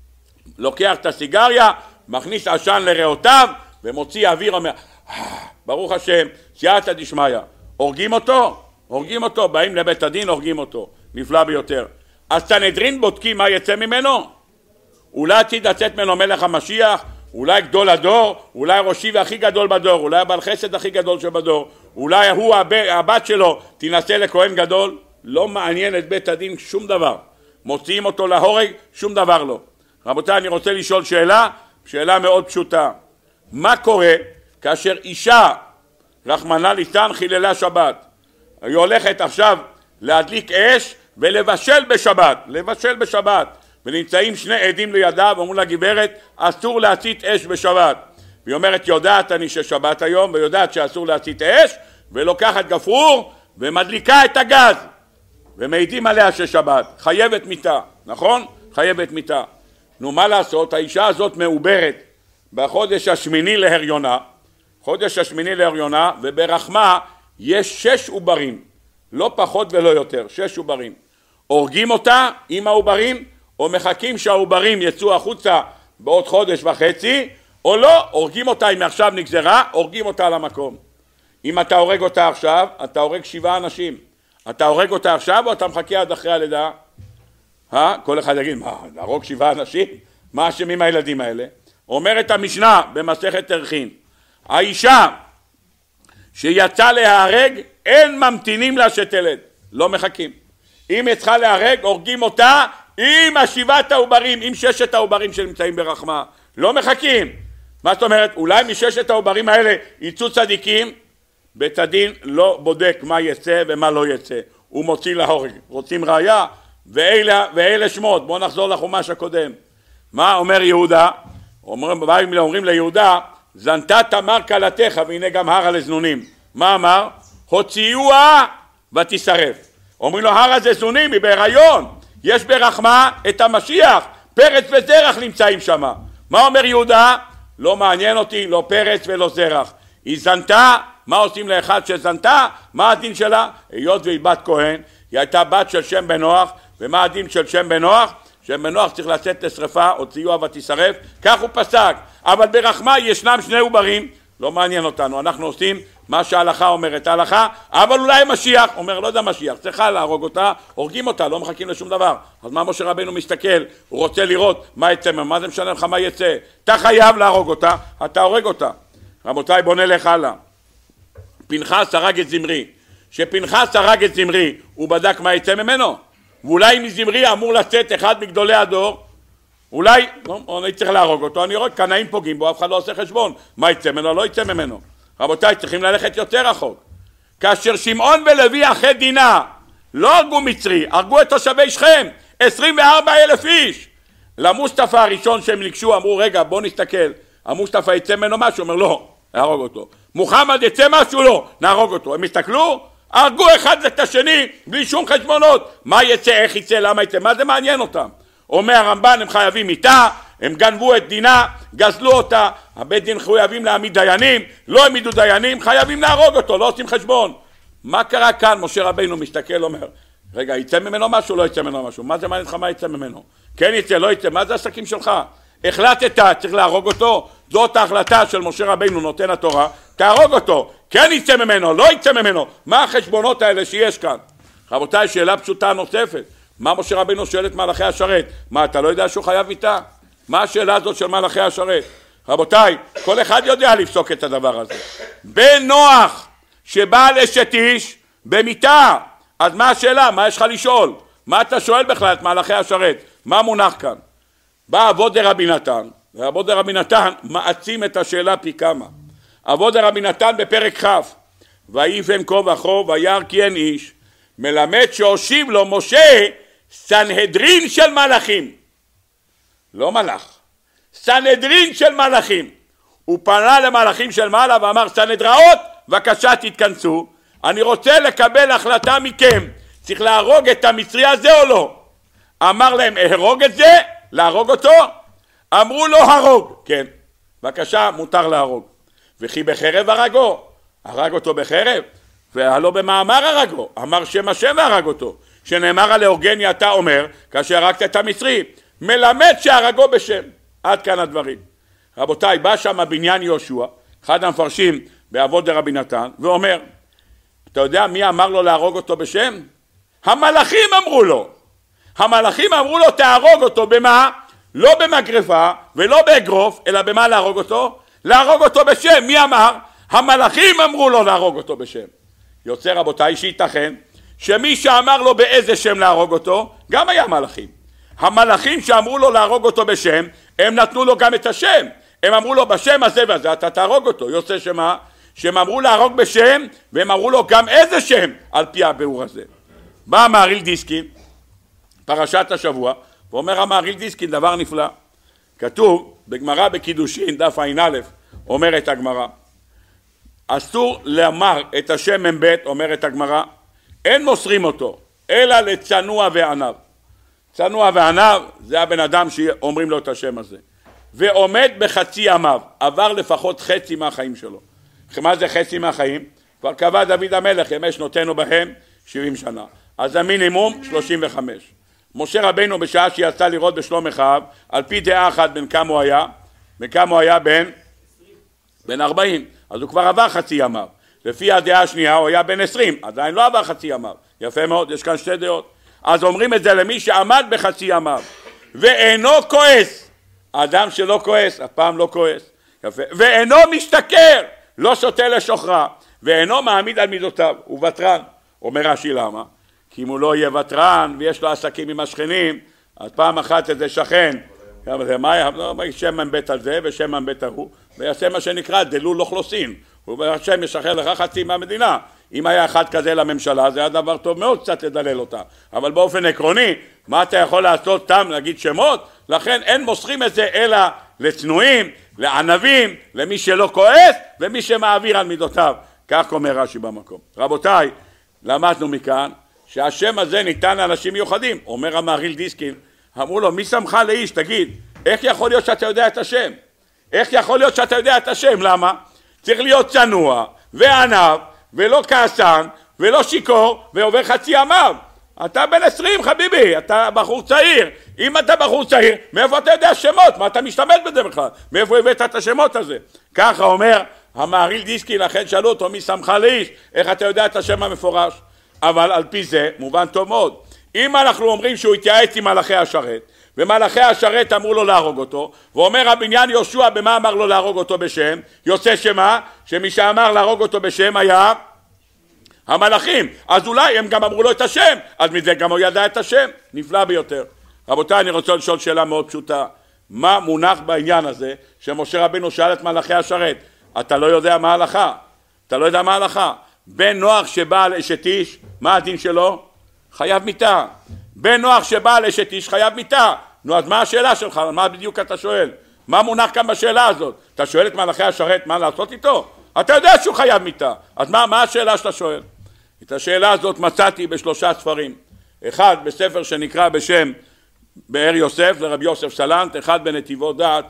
לוקח את הסיגריה, מכניס עשן לריאותיו ומוציא אוויר, אומר ברוך השם, סייעתא דשמיא. הורגים אותו? הורגים אותו, באים לבית הדין, הורגים אותו, נפלא ביותר. אז סנהדרין בודקים מה יצא ממנו? אולי עתיד לצאת ממנו מלך המשיח, אולי גדול הדור, אולי ראשי והכי גדול בדור, אולי הבעל חסד הכי גדול שבדור, אולי הוא הבת שלו תינשא לכהן גדול. לא מעניין את בית הדין שום דבר, מוציאים אותו להורג, שום דבר לא. רבותיי, אני רוצה לשאול שאלה מאוד פשוטה. מה קורה כאשר אישה, רחמנא ליצלן, חיללה שבת? היא הולכת עכשיו להדליק אש ולבשל בשבת, לבשל בשבת, ונמצאים שני עדים לידה ואומרים לה, גברת, אסור להצית אש בשבת. והיא אומרת, יודעת אני ששבת היום, ויודעת שאסור להצית אש, ולוקחת גפרור ומדליקה את הגז, ומעידים עליה ששבת, חייבת מיתה, נכון? חייבת מיתה. נו, מה לעשות? האישה הזאת מעוברת בחודש השמיני להריונה, חודש השמיני להריונה, וברחמה יש 6 עוברים, לא פחות ולא יותר, 6 עוברים. הורגים אותה עם העוברים, או מחכים שהעוברים יצאו החוצה בעוד חודש וחצי, או לא, הורגים אותה אם עכשיו נגזרה, הורגים אותה על המקום. אם אתה הורג אותה עכשיו, אתה הורג 7 אנשים. אתה הורג אותה עכשיו או אתה מחכה עד אחרי הלידה? כל אחד יגיד, מה, להרוג 7 אנשים? מה אשמים הילדים האלה? אומרת המשנה במסכת ערכין, האישה שיצא להרג, אין ממתינים לה שתלד, לא מחכים. אם היא צריכה להרג, הורגים אותה אם השבעת העוברים, אם ששת העוברים שנמצאים ברחמה, לא מחכים. מה זאת אומרת? אולי מששת העוברים האלה יצאו צדיקים, בית הדין לא בודק מה יצא ומה לא יצא, הוא מוציא להורג. רוצים ראיה? ואלה שמות. בואו נחזור לחומש הקודם. מה אומר יהודה? אומרים ליהודה, זנתה תמר כלתך והנה גם הרה לזנונים. מה אמר? הוציאוה ותשרף. אומרים לו, הרה זה זנונים, היא בהיריון, יש ברחמה את המשיח, פרץ וזרח נמצאים שם. מה אומר יהודה? לא מעניין אותי לא פרץ ולא זרח. היא זנתה, מה עושים לאחד שזנתה? מה הדין שלה? היות והיא בת כהן, היא הייתה בת של שם בן נוח, ומה הדין של שם בן נוח? שם בן נוח צריך לצאת לשרפה, הוציאוה ותשרף, כך הוא פסק. אבל ברחמה ישנם שני עוברים, לא מעניין אותנו, אנחנו עושים מה שההלכה אומרת, ההלכה, אבל אולי משיח, אומר לא יודע משיח, צריכה להרוג אותה, הורגים אותה, לא מחכים לשום דבר. אז מה משה רבנו מסתכל? הוא רוצה לראות מה יצא, מה זה משנה לך מה יצא? אתה חייב להרוג אותה, אתה הורג אותה. רבותיי, בוא נלך הלאה. פנחס הרג את זמרי. שפנחס הרג את זמרי, הוא בדק מה יצא ממנו? ואולי מזמרי אמור לצאת אחד מגדולי הדור, אולי, אני צריך להרוג אותו, אני רואה קנאים פוגעים בו, אף אחד לא עושה חשבון, מה יצא ממנו, לא יצא ממנו. רבותיי, צריכים ללכת יותר רחוק. כאשר שמעון ולוי אחי דינה לא הרגו מצרי, הרגו את תושבי שכם, 24,000 איש. למוסטפא הראשון שהם ניגשו, אמרו רגע בוא נסתכל, המוסטפא יצא ממנו משהו, אומר לא, נהרוג אותו. מוחמד יצא משהו, לא, נהרוג אותו. הם הסתכלו, הרגו אחד את השני בלי שום חשבונות, מה יצא, איך יצא, למה יצא, מה זה מעניין אותם? אומר הרמב"ן, הם חייבים איתה, הם גנבו את דינה, גזלו אותה, הבית דין חייבים להעמיד דיינים, לא העמידו דיינים, חייבים להרוג אותו, לא עושים חשבון. מה קרה כאן? משה רבינו מסתכל, אומר, רגע, יצא ממנו משהו, לא יצא ממנו משהו, מה זה מעניין לך מה יצא ממנו? כן יצא, לא יצא, מה זה עסקים שלך? החלטת, צריך להרוג אותו, זאת ההחלטה של משה רבינו נותן התורה, תהרוג אותו, כן יצא ממנו, לא יצא ממנו, מה החשבונות האלה שיש כאן? רבותיי, שאלה פשוטה נוספת, מה משה רבינו שואל את מלאכי השרת? מה, אתה לא יודע שהוא חייב מיתה? מה השאלה הזאת של מלאכי השרת? רבותיי, כל אחד יודע לפסוק את הדבר הזה. בן נוח שבא לאשת איש במיתה, אז מה השאלה? מה יש לך לשאול? מה אתה שואל בכלל את מלאכי השרת? מה מונח כאן? בא אבות דרבי נתן, ואבות דרבי נתן מעצים את השאלה פי כמה. אבות דרבי נתן בפרק כ' ויפן כה וכה וירא כי אין איש, מלמד שהושיב לו משה סנהדרין של מלאכים, לא מלאך, סנהדרין של מלאכים. הוא פנה למלאכים של מעלה ואמר, סנהדראות בבקשה תתכנסו, אני רוצה לקבל החלטה מכם, צריך להרוג את המצרי הזה או לא? אמר להם, אהרוג את זה? להרוג אותו? אמרו לו הרוג, כן, בבקשה מותר להרוג. וכי בחרב הרגו, הרג אותו בחרב, והלא במאמר הרגו, אמר שם השם והרג אותו, שנאמר על אורגני אתה אומר, כאשר הרגת את המצרי, מלמד שהרגו בשם. עד כאן הדברים. רבותיי, בא שם בניין יהושע, אחד המפרשים באבות דרבי נתן, ואומר, אתה יודע מי אמר לו להרוג אותו בשם? המלאכים אמרו לו. המלאכים אמרו לו תהרוג אותו במה? לא במגרפה ולא באגרוף, אלא במה להרוג אותו? להרוג אותו בשם. מי אמר? המלאכים אמרו לו להרוג אותו בשם. יוצא רבותיי שייתכן שמי שאמר לו באיזה שם להרוג אותו גם היה מלאכים. המלאכים שאמרו לו להרוג אותו בשם, הם נתנו לו גם את השם. הם אמרו לו בשם הזה והזה אתה תהרוג אותו. יוצא שמה? שהם אמרו להרוג בשם והם אמרו לו גם איזה שם על פי הביאור הזה. בא המהרי"ל דיסקין, פרשת השבוע, ואומר המהרי"ל דיסקין דבר נפלא. כתוב בגמרא בקידושין דף ע"א, אומרת הגמרא, אסור לאמר את השם מ"ב, אומרת הגמרא, אין מוסרים אותו אלא לצנוע ועניו. צנוע ועניו זה הבן אדם שאומרים לו את השם הזה, ועומד בחצי ימיו, עבר לפחות חצי מהחיים שלו. מה זה חצי מהחיים? כבר קבע דוד המלך ימי שנותינו בהם 70 שנה, אז המינימום 35. משה רבינו בשעה שיצא לראות בשלום אחיו, על פי דעה אחת בין כמה הוא היה? בין כמה הוא היה? בין 40, אז הוא כבר עבר חצי ימיו. לפי הדעה השנייה הוא היה בין 20, עדיין לא עבר חצי ימיו. יפה מאוד, יש כאן שתי דעות. אז אומרים את זה למי שעמד בחצי ימיו ואינו כועס. האדם שלא כועס, אף פעם לא כועס. יפה. ואינו משתכר, לא שותה לשוכרה, ואינו מעמיד על מידותיו, הוא ותרן. אומר רש"י למה? כי אם הוא לא יהיה ותרן ויש לו עסקים עם השכנים, אז פעם אחת איזה שכן, מה שמן בית על זה ושמן בית ההוא, ויעשה מה שנקרא דלול אוכלוסין, והשם ישחרר לך חצי מהמדינה. אם היה אחד כזה לממשלה, זה היה דבר טוב מאוד קצת לדלל אותה. אבל באופן עקרוני, מה אתה יכול לעשות סתם להגיד שמות? לכן אין מוסרים את זה אלא לצנועים, לענבים, למי שלא כועס ומי שמעביר על מידותיו. כך אומר רש"י במקום. רבותיי, למדנו מכאן שהשם הזה ניתן לאנשים מיוחדים. אומר המהרי"ל דיסקין, אמרו לו, מי שמך לאיש? תגיד, איך יכול להיות שאתה יודע את השם? איך יכול להיות שאתה יודע את השם? למה? צריך להיות צנוע וענב ולא כעסן ולא שיקור ועובר חצי ימיו. אתה בן 20 חביבי, אתה בחור צעיר. אם אתה בחור צעיר, מאיפה אתה יודע שמות? מה אתה משתמש בזה בכלל? מאיפה הבאת את השמות הזה? ככה אומר המהרי"ל דיסקין, לכן שאלו אותו, מי שמך לאיש? איך אתה יודע את השם המפורש? אבל על פי זה מובן טוב מאוד. אם אנחנו אומרים שהוא התייעץ עם מלאכי השרת, ומלאכי השרת אמרו לו להרוג אותו, ואומר הבניין יהושע במה אמר לו להרוג אותו בשם, יוצא שמה? שמי שאמר להרוג אותו בשם היה המלאכים, אז אולי הם גם אמרו לו את השם, אז מזה גם הוא ידע את השם. נפלא ביותר. רבותיי, אני רוצה לשאול שאלה מאוד פשוטה, מה מונח בעניין הזה שמשה רבינו שאל את מלאכי השרת? אתה לא יודע מה ההלכה? אתה לא יודע מה ההלכה? בן נוח שבא על אשת איש, מה הדין שלו? חייב מיתה. בן נוח שבא על אשת איש חייב מיתה. נו, אז מה השאלה שלך? מה בדיוק אתה שואל? מה מונח כאן בשאלה הזאת? אתה שואל את מלאכי השרת מה לעשות איתו? אתה יודע שהוא חייב מיתה. אז מה השאלה שאתה שואל? את השאלה הזאת מצאתי בשלושה ספרים. אחד בספר שנקרא בשם באר יוסף לרבי יוסף סלנט, אחד בנתיבות דעת,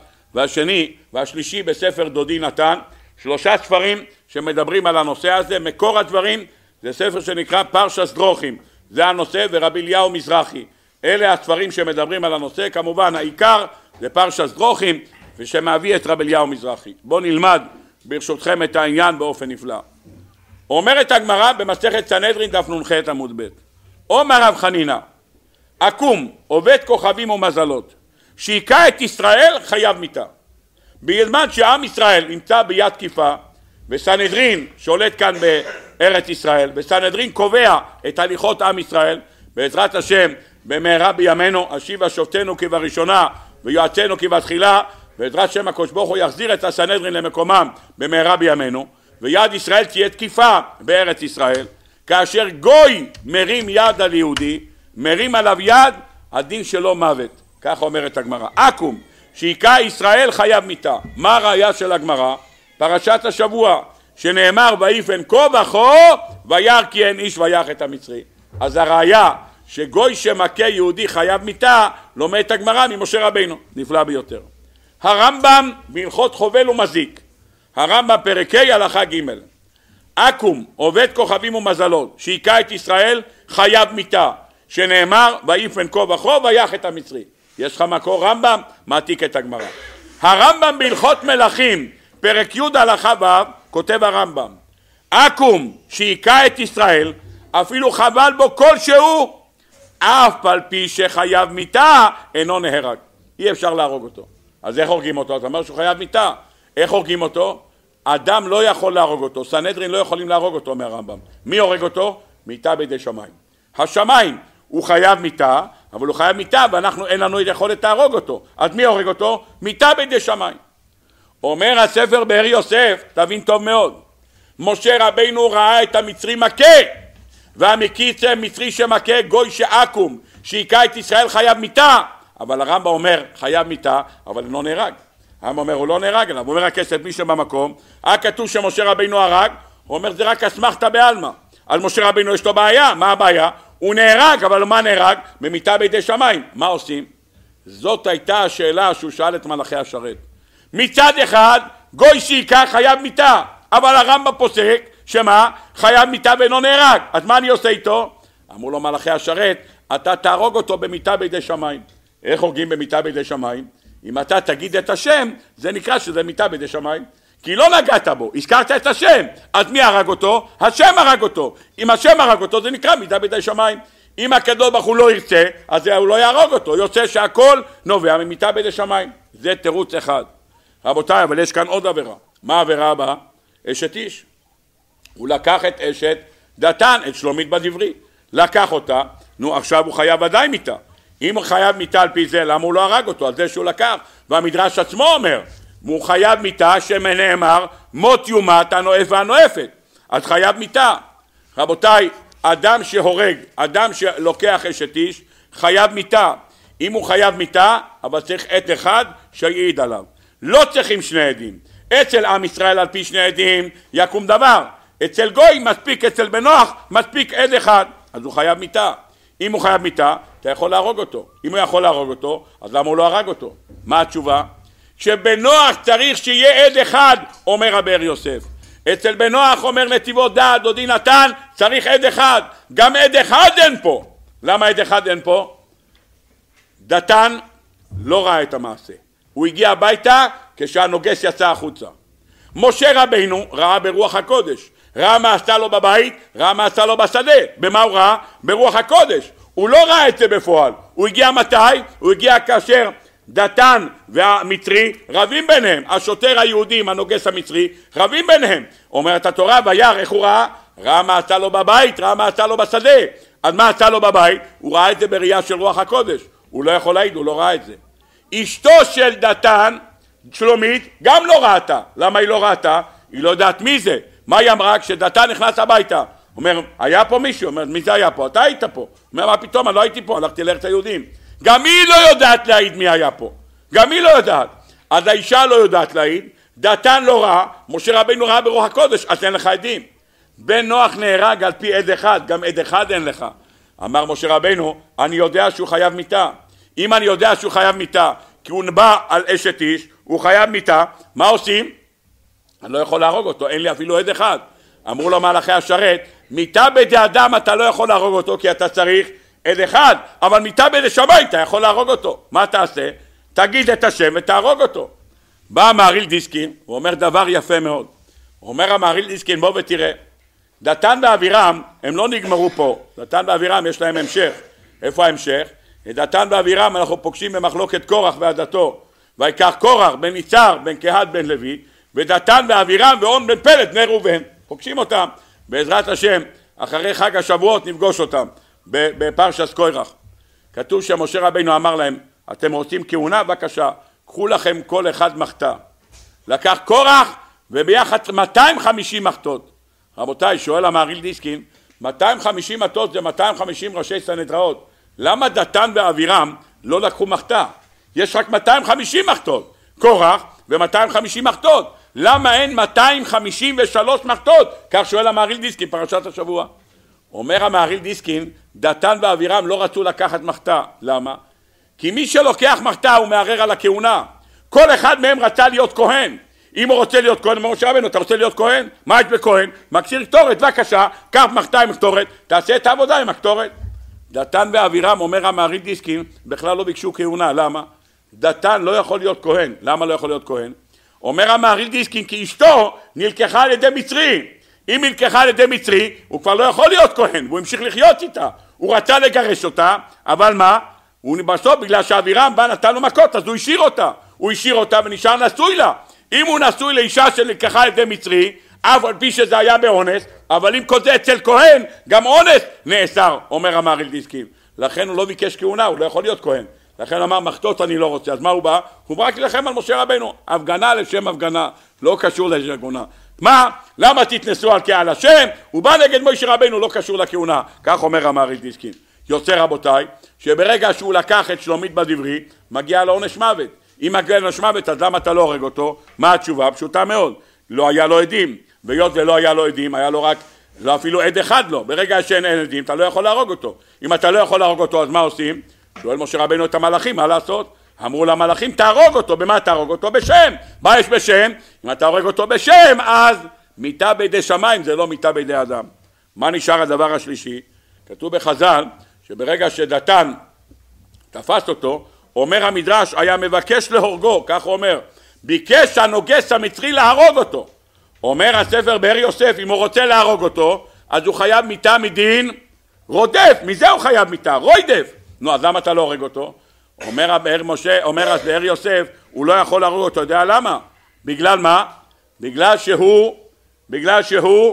והשלישי בספר דודי נתן. שלושה ספרים שמדברים על הנושא הזה. מקור הדברים זה ספר שנקרא פרשת דרוכים, זה הנושא, ורבי אליהו מזרחי. אלה הספרים שמדברים על הנושא. כמובן העיקר זה פרשת דרוכים, ושמביא את רבי אליהו מזרחי. בואו נלמד ברשותכם את העניין באופן נפלא. אומרת הגמרא במסכת סנהדרין דף נ"ח עמוד ב', אומר רב חנינא, עקום עובד כוכבים ומזלות שהיכה את ישראל חייב מיתה. בזמן שעם ישראל נמצא ביד תקיפה, וסנהדרין שולט כאן בארץ ישראל, וסנהדרין קובע את הליכות עם ישראל, בעזרת השם במהרה בימינו השיבה שופטינו כבראשונה ויועצינו כבתחילה, בעזרת שם הקדוש ברוך הוא יחזיר את הסנהדרין למקומם במהרה בימינו, ויד ישראל תהיה תקיפה בארץ ישראל. כאשר גוי מרים יד על יהודי, מרים עליו יד, הדין שלו מוות. כך אומרת הגמרא. עקום שהיכה ישראל חייב מיתה. מה הראיה של הגמרא? פרשת השבוע שנאמר ויפן כה וכה וירא כי אין איש ויך את המצרי. אז הראיה שגוי שמכה יהודי חייב מיתה לומד הגמרא ממשה רבינו. נפלא ביותר. הרמב"ם בהלכות חובל ומזיק, הרמב"ם פרק ה' הלכה ג', עקום עובד כוכבים ומזלות שהיכה את ישראל חייב מיתה, שנאמר ויפן כה וכה ויך את המצרי. יש לך מקור רמב"ם? מעתיק את הגמרא. הרמב"ם בהלכות מלכים פרק י' הלכה ו' כותב הרמב"ם, עקום שהיכה את ישראל אפילו חבל בו כלשהו, אף על פי שחייב מיתה אינו נהרג. אי אפשר להרוג אותו. אז איך הורגים אותו? אתה אומר שהוא חייב מיתה. איך הורגים אותו? אדם לא יכול להרוג אותו, סנהדרין לא יכולים להרוג אותו מהרמב"ם. מי הורג אותו? מיתה בידי שמיים. השמיים הוא חייב מיתה, אבל הוא חייב מיתה ואנחנו אין לנו יכולת להרוג אותו. אז מי הורג אותו? מיתה בידי שמיים. אומר הספר באר יוסף, תבין טוב מאוד, משה רבינו ראה את המצרי מכה, והמקיץ מצרי שמכה גוי שעקום שהיכה את ישראל חייב מיתה, אבל הרמב"ם אומר חייב מיתה אבל לא נהרג. הרמב"ם אומר הוא לא נהרג, הוא אומר הכסף מי שבמקום, כתוב שמשה רבינו הרג, הוא אומר זה רק אסמכתא בעלמא, על משה רבינו יש לו בעיה. מה הבעיה? הוא נהרג, אבל מה נהרג? במיתה בידי שמיים. מה עושים? זאת הייתה השאלה שהוא שאל את מלאכי השרת. מצד אחד גוי שהיכה חייב מיתה, אבל הרמב"ם פוסק שמה? חייב מיתה ואינו נהרג. אז מה אני עושה איתו? אמרו לו מלאכי השרת, אתה תהרוג אותו במיתה בידי שמיים. איך הורגים במיתה בידי שמיים? אם אתה תגיד את השם, זה נקרא שזה מיתה בידי שמיים. כי לא נגעת בו, הזכרת את השם. אז מי הרג אותו? השם הרג אותו. אם השם הרג אותו, זה נקרא מיתה בידי שמיים. אם הקדוש ברוך הוא לא ירצה, אז הוא לא יהרוג אותו. יוצא שהכל נובע ממיתה בידי שמיים. זה תירוץ אחד. רבותיי, אבל יש כאן עוד עבירה. מה העבירה הבאה? אשת איש. הוא לקח את אשת דתן, את שלומית בת עברי. לקח אותה, נו עכשיו הוא חייב ודאי מיתה. אם הוא חייב מיתה על פי זה, למה הוא לא הרג אותו? על זה שהוא לקח. והמדרש עצמו אומר, הוא חייב מיתה שנאמר, מות יומת הנואף והנואפת. אז חייב מיתה. רבותיי, אדם שהורג, אדם שלוקח אשת איש, חייב מיתה. אם הוא חייב מיתה, אבל צריך עד אחד שיעיד עליו. לא צריכים שני עדים. אצל עם ישראל על פי שני עדים יקום דבר. אצל גוי מספיק, אצל בנוח מספיק עד אחד. אז הוא חייב מיתה. אם הוא חייב מיתה, אתה יכול להרוג אותו. אם הוא יכול להרוג אותו, אז למה הוא לא הרג אותו? מה התשובה? שבנוח צריך שיהיה עד אחד, אומר הבאר יוסף. אצל בנוח אומר נתיבות דעת, דודי נתן, צריך עד אחד. גם עד אחד אין פה. למה עד אחד אין פה? דתן לא ראה את המעשה. הוא הגיע הביתה כשהנוגס יצא החוצה. משה רבינו ראה ברוח הקודש. ראה מה עשתה לו בבית, ראה מה עשתה לו בשדה. במה הוא ראה? ברוח הקודש. הוא לא ראה את זה בפועל. הוא הגיע מתי? הוא הגיע כאשר דתן והמצרי רבים ביניהם. השוטר היהודי עם הנוגס המצרי רבים ביניהם. אומרת התורה, וירא, איך הוא ראה? ראה מה עשתה לו בבית, ראה מה עשתה לו בשדה. אז מה עשתה לו בבית? הוא ראה את זה בראייה של רוח הקודש. הוא לא יכול להעיד, הוא לא ראה את זה. אשתו של דתן, שלומית, גם לא ראתה. למה היא לא ראתה? היא לא יודעת מי זה. מה היא אמרה? כשדתן נכנס הביתה. אומר, היה פה מישהו? אומר, מי זה היה פה? אתה היית פה. אומר, מה פתאום? אני לא הייתי פה, הלכתי לארץ היהודים. גם היא לא יודעת להעיד מי היה פה. גם היא לא יודעת. אז האישה לא יודעת להעיד, דתן לא ראה, משה רבינו ראה ברוח הקודש, אז אין לך עדים. בן נוח נהרג על פי עד אחד, גם עד אחד אין לך. אמר משה רבינו, אני יודע שהוא חייב מיתה. אם אני יודע שהוא חייב מיתה, כי הוא בא על אשת איש, הוא חייב מיתה, מה עושים? אני לא יכול להרוג אותו, אין לי אפילו עד אחד. אמרו לו מלאכי השרת, מיתה בידי אדם אתה לא יכול להרוג אותו, כי אתה צריך עד אחד, אבל מיתה בידי שמיים אתה יכול להרוג אותו. מה תעשה? תגיד את השם ותהרוג אותו. בא המהרי"ל דיסקין, הוא אומר דבר יפה מאוד. הוא אומר המהרי"ל דיסקין, בוא ותראה, דתן ואבירם הם לא נגמרו פה. דתן ואבירם יש להם המשך. איפה ההמשך? את דתן ואבירם אנחנו פוגשים במחלוקת קורח ועדתו. ויקח קורח בן יצהר בן קהת בן לוי, ודתן ואבירם ואון בן פלט בני ראובן. פוגשים אותם. בעזרת השם, אחרי חג השבועות נפגוש אותם בפרשת קורח. כתוב שמשה רבינו אמר להם, אתם רוצים כהונה? בבקשה, קחו לכם כל אחד מחתה. לקח קורח וביחד 250 מחתות. רבותיי, שואל המהרי"ל דיסקין, 250 מחתות זה 250 ראשי סנהדריות. למה דתן ואבירם לא לקחו מחתה? יש רק 250 מחתות. קורח ו250 מחתות. למה אין 253 מחתות? כך שואל המהרי"ל דיסקין, פרשת השבוע. אומר המהרי"ל דיסקין, דתן ואבירם לא רצו לקחת מחתה. למה? כי מי שלוקח מחתה הוא מערער על הכהונה. כל אחד מהם רצה להיות כהן. אם הוא רוצה להיות כהן, משה רבנו, אתה רוצה להיות כהן? מה יש בכהן? מקציר קטורת, בבקשה, קח מחתה עם קטורת, תעשה את העבודה עם הקטורת. דתן ואבירם, אומר המהרי"ל דיסקין, בכלל לא ביקשו כהונה. למה? דתן לא יכול להיות כהן. למה לא יכול להיות כהן? אומר המהרי"ל דיסקין, כי אשתו נלקחה על ידי מצרי. אם נלקחה על ידי מצרי, הוא כבר לא יכול להיות כהן, והוא המשיך לחיות איתה. הוא רצה לגרש אותה, אבל מה? הוא בסוף, בגלל שאבירם בא נתן לו מכות, אז הוא השאיר אותה. הוא השאיר אותה ונשאר נשוי לה. אם הוא נשוי לאישה שנלקחה על ידי מצרי, אף על פי שזה היה באונס, אבל אם כל זה אצל כהן, גם אונס נאסר, אומר המהרי"ל דיסקין. לכן הוא לא ביקש כהונה, הוא לא יכול להיות כהן. לכן אמר, מחתות אני לא רוצה. אז מה הוא בא? הוא בא רק להילחם על משה רבנו. הפגנה לשם הפגנה, לא קשור לכהונה. מה? למה תתנסו על קהל השם? הוא בא נגד משה רבנו, לא קשור לכהונה. כך אומר המהרי"ל דיסקין. יוצא רבותיי, שברגע שהוא לקח את שלומית בדברי, מגיע לעונש מוות. אם מגיע לעונש מוות, אז למה אתה לא הורג אותו? מה התשובה? פשוטה מאוד. לא היה לו עדים. והיות ולא היה לו עדים, היה לו רק, לא אפילו עד אחד לא. ברגע שאין עדים, אתה לא יכול להרוג אותו. אם אתה לא יכול להרוג אותו, אז מה עושים? שואל משה רבנו את המלאכים, מה לעשות? אמרו למלאכים, תהרוג אותו. במה תהרוג אותו? בשם. מה יש בשם? אם אתה הורג אותו בשם, אז מיתה בידי שמיים, זה לא מיתה בידי אדם. מה נשאר הדבר השלישי? כתוב בחז"ל, שברגע שדתן תפס אותו, אומר המדרש, היה מבקש להורגו, כך הוא אומר, ביקש הנוגס המצרי להרוג אותו. אומר הספר באר יוסף, אם הוא רוצה להרוג אותו, אז הוא חייב מיתה מדין רודף. מזה הוא חייב מיתה, רוידף. נו, אז למה אתה לא הורג אותו? אומר באר יוסף, הוא לא יכול להרוג אותו. יודע למה? בגלל מה? בגלל שהוא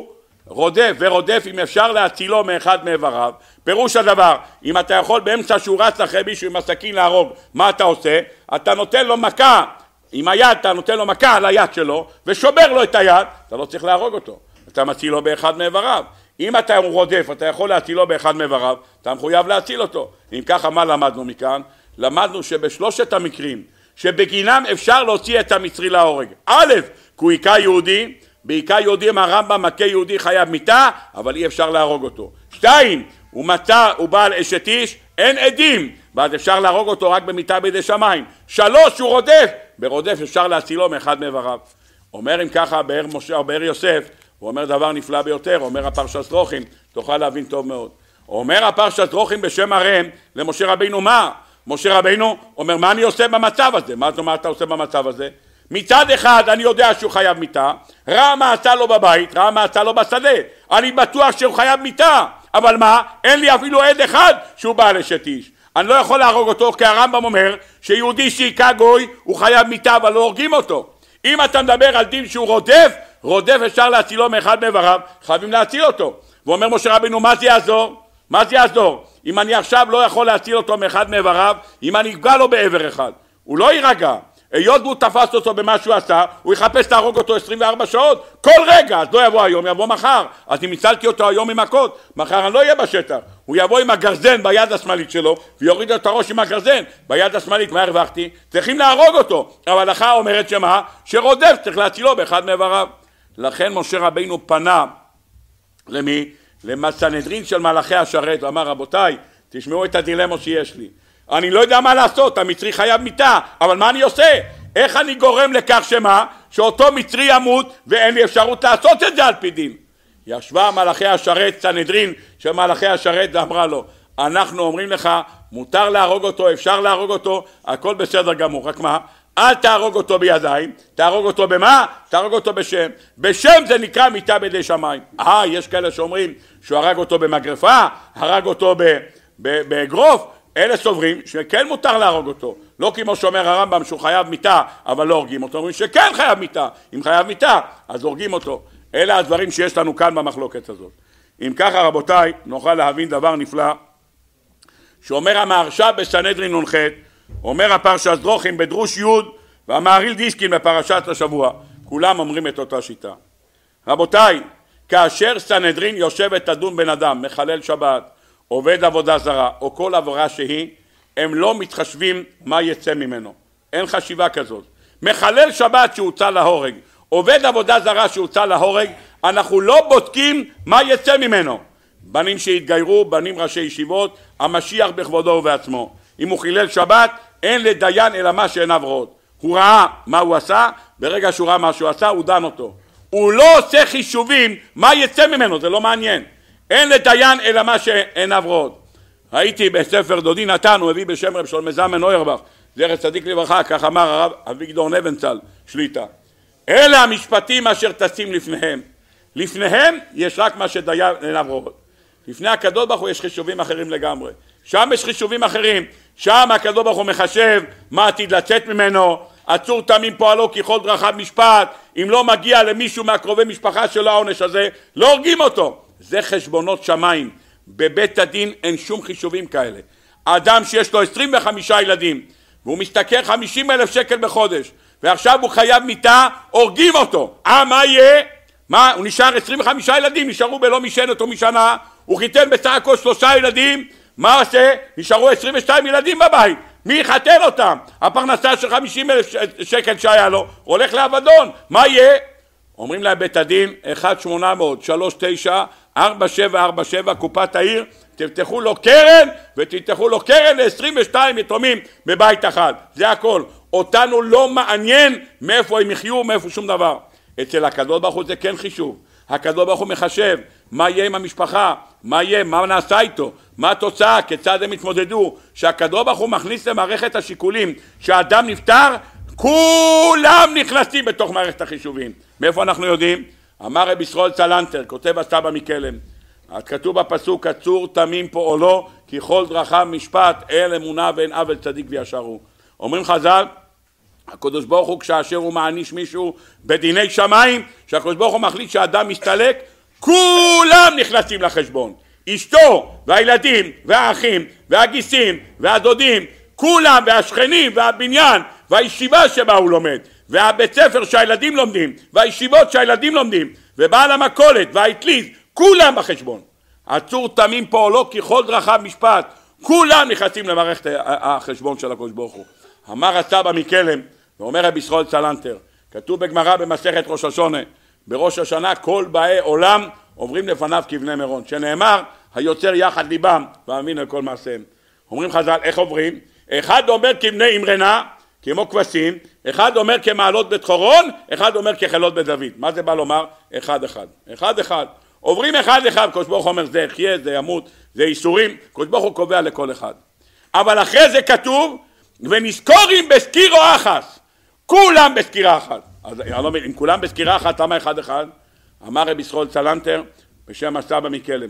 רודף ורודף אם אפשר להצילו מאחד מאיבריו. פירוש הדבר, אם אתה יכול באמצע שהוא רץ אחרי מישהו עם הסכין להרוג, מה אתה עושה? אתה נותן לו מכה, עם היד אתה נותן לו מכה על היד שלו ושובר לו את היד, אתה לא צריך להרוג אותו, אתה מצילו באחד מאיבריו. אם אתה רודף, אתה יכול להצילו באחד מאיבריו, אתה מחויב להציל אותו. אם ככה, מה למדנו מכאן? למדנו שבשלושת המקרים שבגינם אפשר להוציא את המצרי להורג, א', כי הוא היכה יהודי, בהיכה יהודי הרמב"ם מכה יהודי חייב מיתה, אבל אי אפשר להרוג אותו. 2, הוא בעל אשת איש, אין עדים, ואז אפשר להרוג אותו רק במיתה בידי שמיים. 3, הוא רודף, ברודף אפשר להצילו מאחד מאיבריו. אומר אם ככה באר משה או באר יוסף, הוא אומר דבר נפלא ביותר, אומר הפרשת דרכים, תוכל להבין טוב מאוד. אומר הפרשת דרכים בשם הרם למשה רבינו מה? משה רבינו אומר מה אני עושה במצב הזה? מה אתה עושה במצב הזה? מצד אחד אני יודע שהוא חייב מיתה, ראה מה עשה לו בבית, ראה מה עשה לו בשדה, אני בטוח שהוא חייב מיתה, אבל מה? אין לי אפילו עד אחד שהוא בעל אשת איש, אני לא יכול להרוג אותו, כי הרמב"ם אומר שיהודי שהיכה גוי הוא חייב מיתה אבל לא הורגים אותו. אם אתה מדבר על דין שהוא רודף אפשר להצילו מאחד מאיבריו, חייבים להציל אותו. ואומר משה רבינו מה זה יעזור? מה זה יעזור? אם אני עכשיו לא יכול להציל אותו מאחד מאיבריו, אם אני אפגע לו בעבר אחד, הוא לא יירגע. היות הוא תפס אותו במה שהוא עשה, הוא יחפש להרוג אותו 24 שעות, כל רגע, אז לא יבוא היום, יבוא מחר. אז אם הצלתי אותו היום עם מכות, מחר אני לא אהיה בשטח. הוא יבוא עם הגרזן ביד השמאלית שלו, ויוריד את הראש עם הגרזן ביד השמאלית. מה הרווחתי? צריכים להרוג אותו. אבל הלכה אומרת שמה? שרודף צריך להצילו באחד מאיבריו. לכן משה רבינו פנה למי? לסנהדרין של מלאכי השרת, ואמר רבותיי, תשמעו את הדילמה שיש לי. אני לא יודע מה לעשות, המצרי חייב מיתה, אבל מה אני עושה? איך אני גורם לכך שמה? שאותו מצרי ימות ואין לי אפשרות לעשות את זה על פי דין. ישבה מלאכי השרת, סנהדרין של מלאכי השרת, ואמרה לו, אנחנו אומרים לך, מותר להרוג אותו, אפשר להרוג אותו, הכל בסדר גמור, רק מה? אל תהרוג אותו בידיים, תהרוג אותו במה? תהרוג אותו בשם. בשם זה נקרא מיתה בידי שמיים. יש כאלה שאומרים שהוא הרג אותו במגרפה, הרג אותו באגרוף, אלה סוברים שכן מותר להרוג אותו. לא כמו שאומר הרמב"ם שהוא חייב מיתה, אבל לא הורגים אותו. אומרים שכן חייב מיתה. אם חייב מיתה, אז הורגים אותו. אלה הדברים שיש לנו כאן במחלוקת הזאת. אם ככה רבותיי, נוכל להבין דבר נפלא, שאומר המהרש"א בסנהדרין נ"ח, אומר הפרשת דרכים בדרוש י' והמהרי"ל דיסקין בפרשת השבוע, כולם אומרים את אותה שיטה. רבותיי, כאשר סנהדרין יושבת תדון בן אדם, מחלל שבת, עובד עבודה זרה, או כל עברה שהיא, הם לא מתחשבים מה יצא ממנו. אין חשיבה כזאת. מחלל שבת שהוצא להורג, עובד עבודה זרה שהוצא להורג, אנחנו לא בודקים מה יצא ממנו. בנים שהתגיירו, בנים ראשי ישיבות, המשיח בכבודו ובעצמו. אם הוא חילל שבת, אין לדיין אלא מה שעיניו רואות. הוא ראה מה הוא עשה, ברגע שהוא ראה מה שהוא עשה, הוא דן אותו. הוא לא עושה חישובים מה יצא ממנו, זה לא מעניין. אין לדיין אלא מה שעיניו רואות. ראיתי בספר דודי נתן, הוא הביא בשם רב שלמה זלמן אוירבך, זכר צדיק לברכה, כך אמר הרב אביגדור נבנצל שליטה. אלה המשפטים אשר תשים לפניהם. לפניהם יש רק מה שדיין עיניו רואות. לפני הקדוש ברוך הוא יש חישובים אחרים לגמרי. שם יש חישובים אחרים, שם הקדוש ברוך הוא מחשב מה עתיד לצאת ממנו, עצור תמים פועלו ככל דרכיו משפט, אם לא מגיע למישהו מהקרובי משפחה שלו העונש הזה, לא הורגים אותו. זה חשבונות שמיים, בבית הדין אין שום חישובים כאלה. האדם שיש לו 25 ילדים, והוא משתכר 50,000 שקל בחודש, ועכשיו הוא חייב מיתה, הורגים אותו. מה יהיה? מה? הוא נשאר 25 ילדים, נשארו בלא משענת או משנה, הוא חיתן בסך הכל 3 ילדים, מה עושה? נשארו 22 ילדים בבית, מי יחתן אותם? הפרנסה של 50,000 שקל שהיה לו, הולך לאבדון, מה יהיה? אומרים לה בית הדין, 1-800-39-4747 קופת העיר, תפתחו לו קרן ותפתחו לו קרן ל-22 יתומים בבית אחד, זה הכל. אותנו לא מעניין מאיפה הם יחיו, מאיפה שום דבר. אצל הקדוש ברוך הוא זה כן חישוב. הקדוש ברוך הוא מחשב מה יהיה עם המשפחה, מה יהיה, מה נעשה איתו, מה התוצאה, כיצד הם התמודדו. שהקדוש ברוך הוא מכניס למערכת השיקולים שהאדם נפטר, כולם נכנסים בתוך מערכת החישובים. מאיפה אנחנו יודעים? אמר רבי ישראל צלנטר, כותב הסבא מקלם, כתוב בפסוק, עצור תמים פועלו כי כל דרכיו משפט, אל אמונה ואין עוול צדיק וישר הוא. אומרים חז"ל, הקדוש ברוך הוא כשאשר הוא מעניש מישהו בדיני שמיים, שהקדוש ברוך הוא מחליט שהאדם מסתלק, כולם נכנסים לחשבון. אשתו והילדים והאחים והגיסים והדודים, כולם, והשכנים והבניין והישיבה שבה הוא לומד, והבית ספר שהילדים לומדים, והישיבות שהילדים לומדים, ובעל המכולת והאטליז, כולם בחשבון. עצור תמים פועלו ככל דרכיו משפט, כולם נכנסים למערכת החשבון של הקדוש ברוך הוא. אמר הסבא מקלם, ואומר רבי ישראל סלנטר, כתוב בגמרא במסכת ראש השונה, בראש השנה כל באי עולם עוברים לפניו כבני מירון, שנאמר היוצר יחד ליבם ואמין על כל מעשיהם. אומרים חז"ל, איך עוברים? אחד אומר כבני אמרנה, כמו כבשים, אחד אומר כמעלות בית חורון, אחד אומר כחילות בית דוד. מה זה בא לומר? אחד אחד. אחד אחד. עוברים אחד אחד, קדוש ברוך הוא אומר זה יחיה, זה ימות, זה איסורים, קדוש ברוך הוא קובע לכל אחד. אבל אחרי זה כתוב, ונזכורים בסקירו אחס, כולם בסקירה אחת. אז אם כולם בסקירה אחת, למה אחד אחד? אמר רבי ישראל סלנטר בשם הסבא מקלם.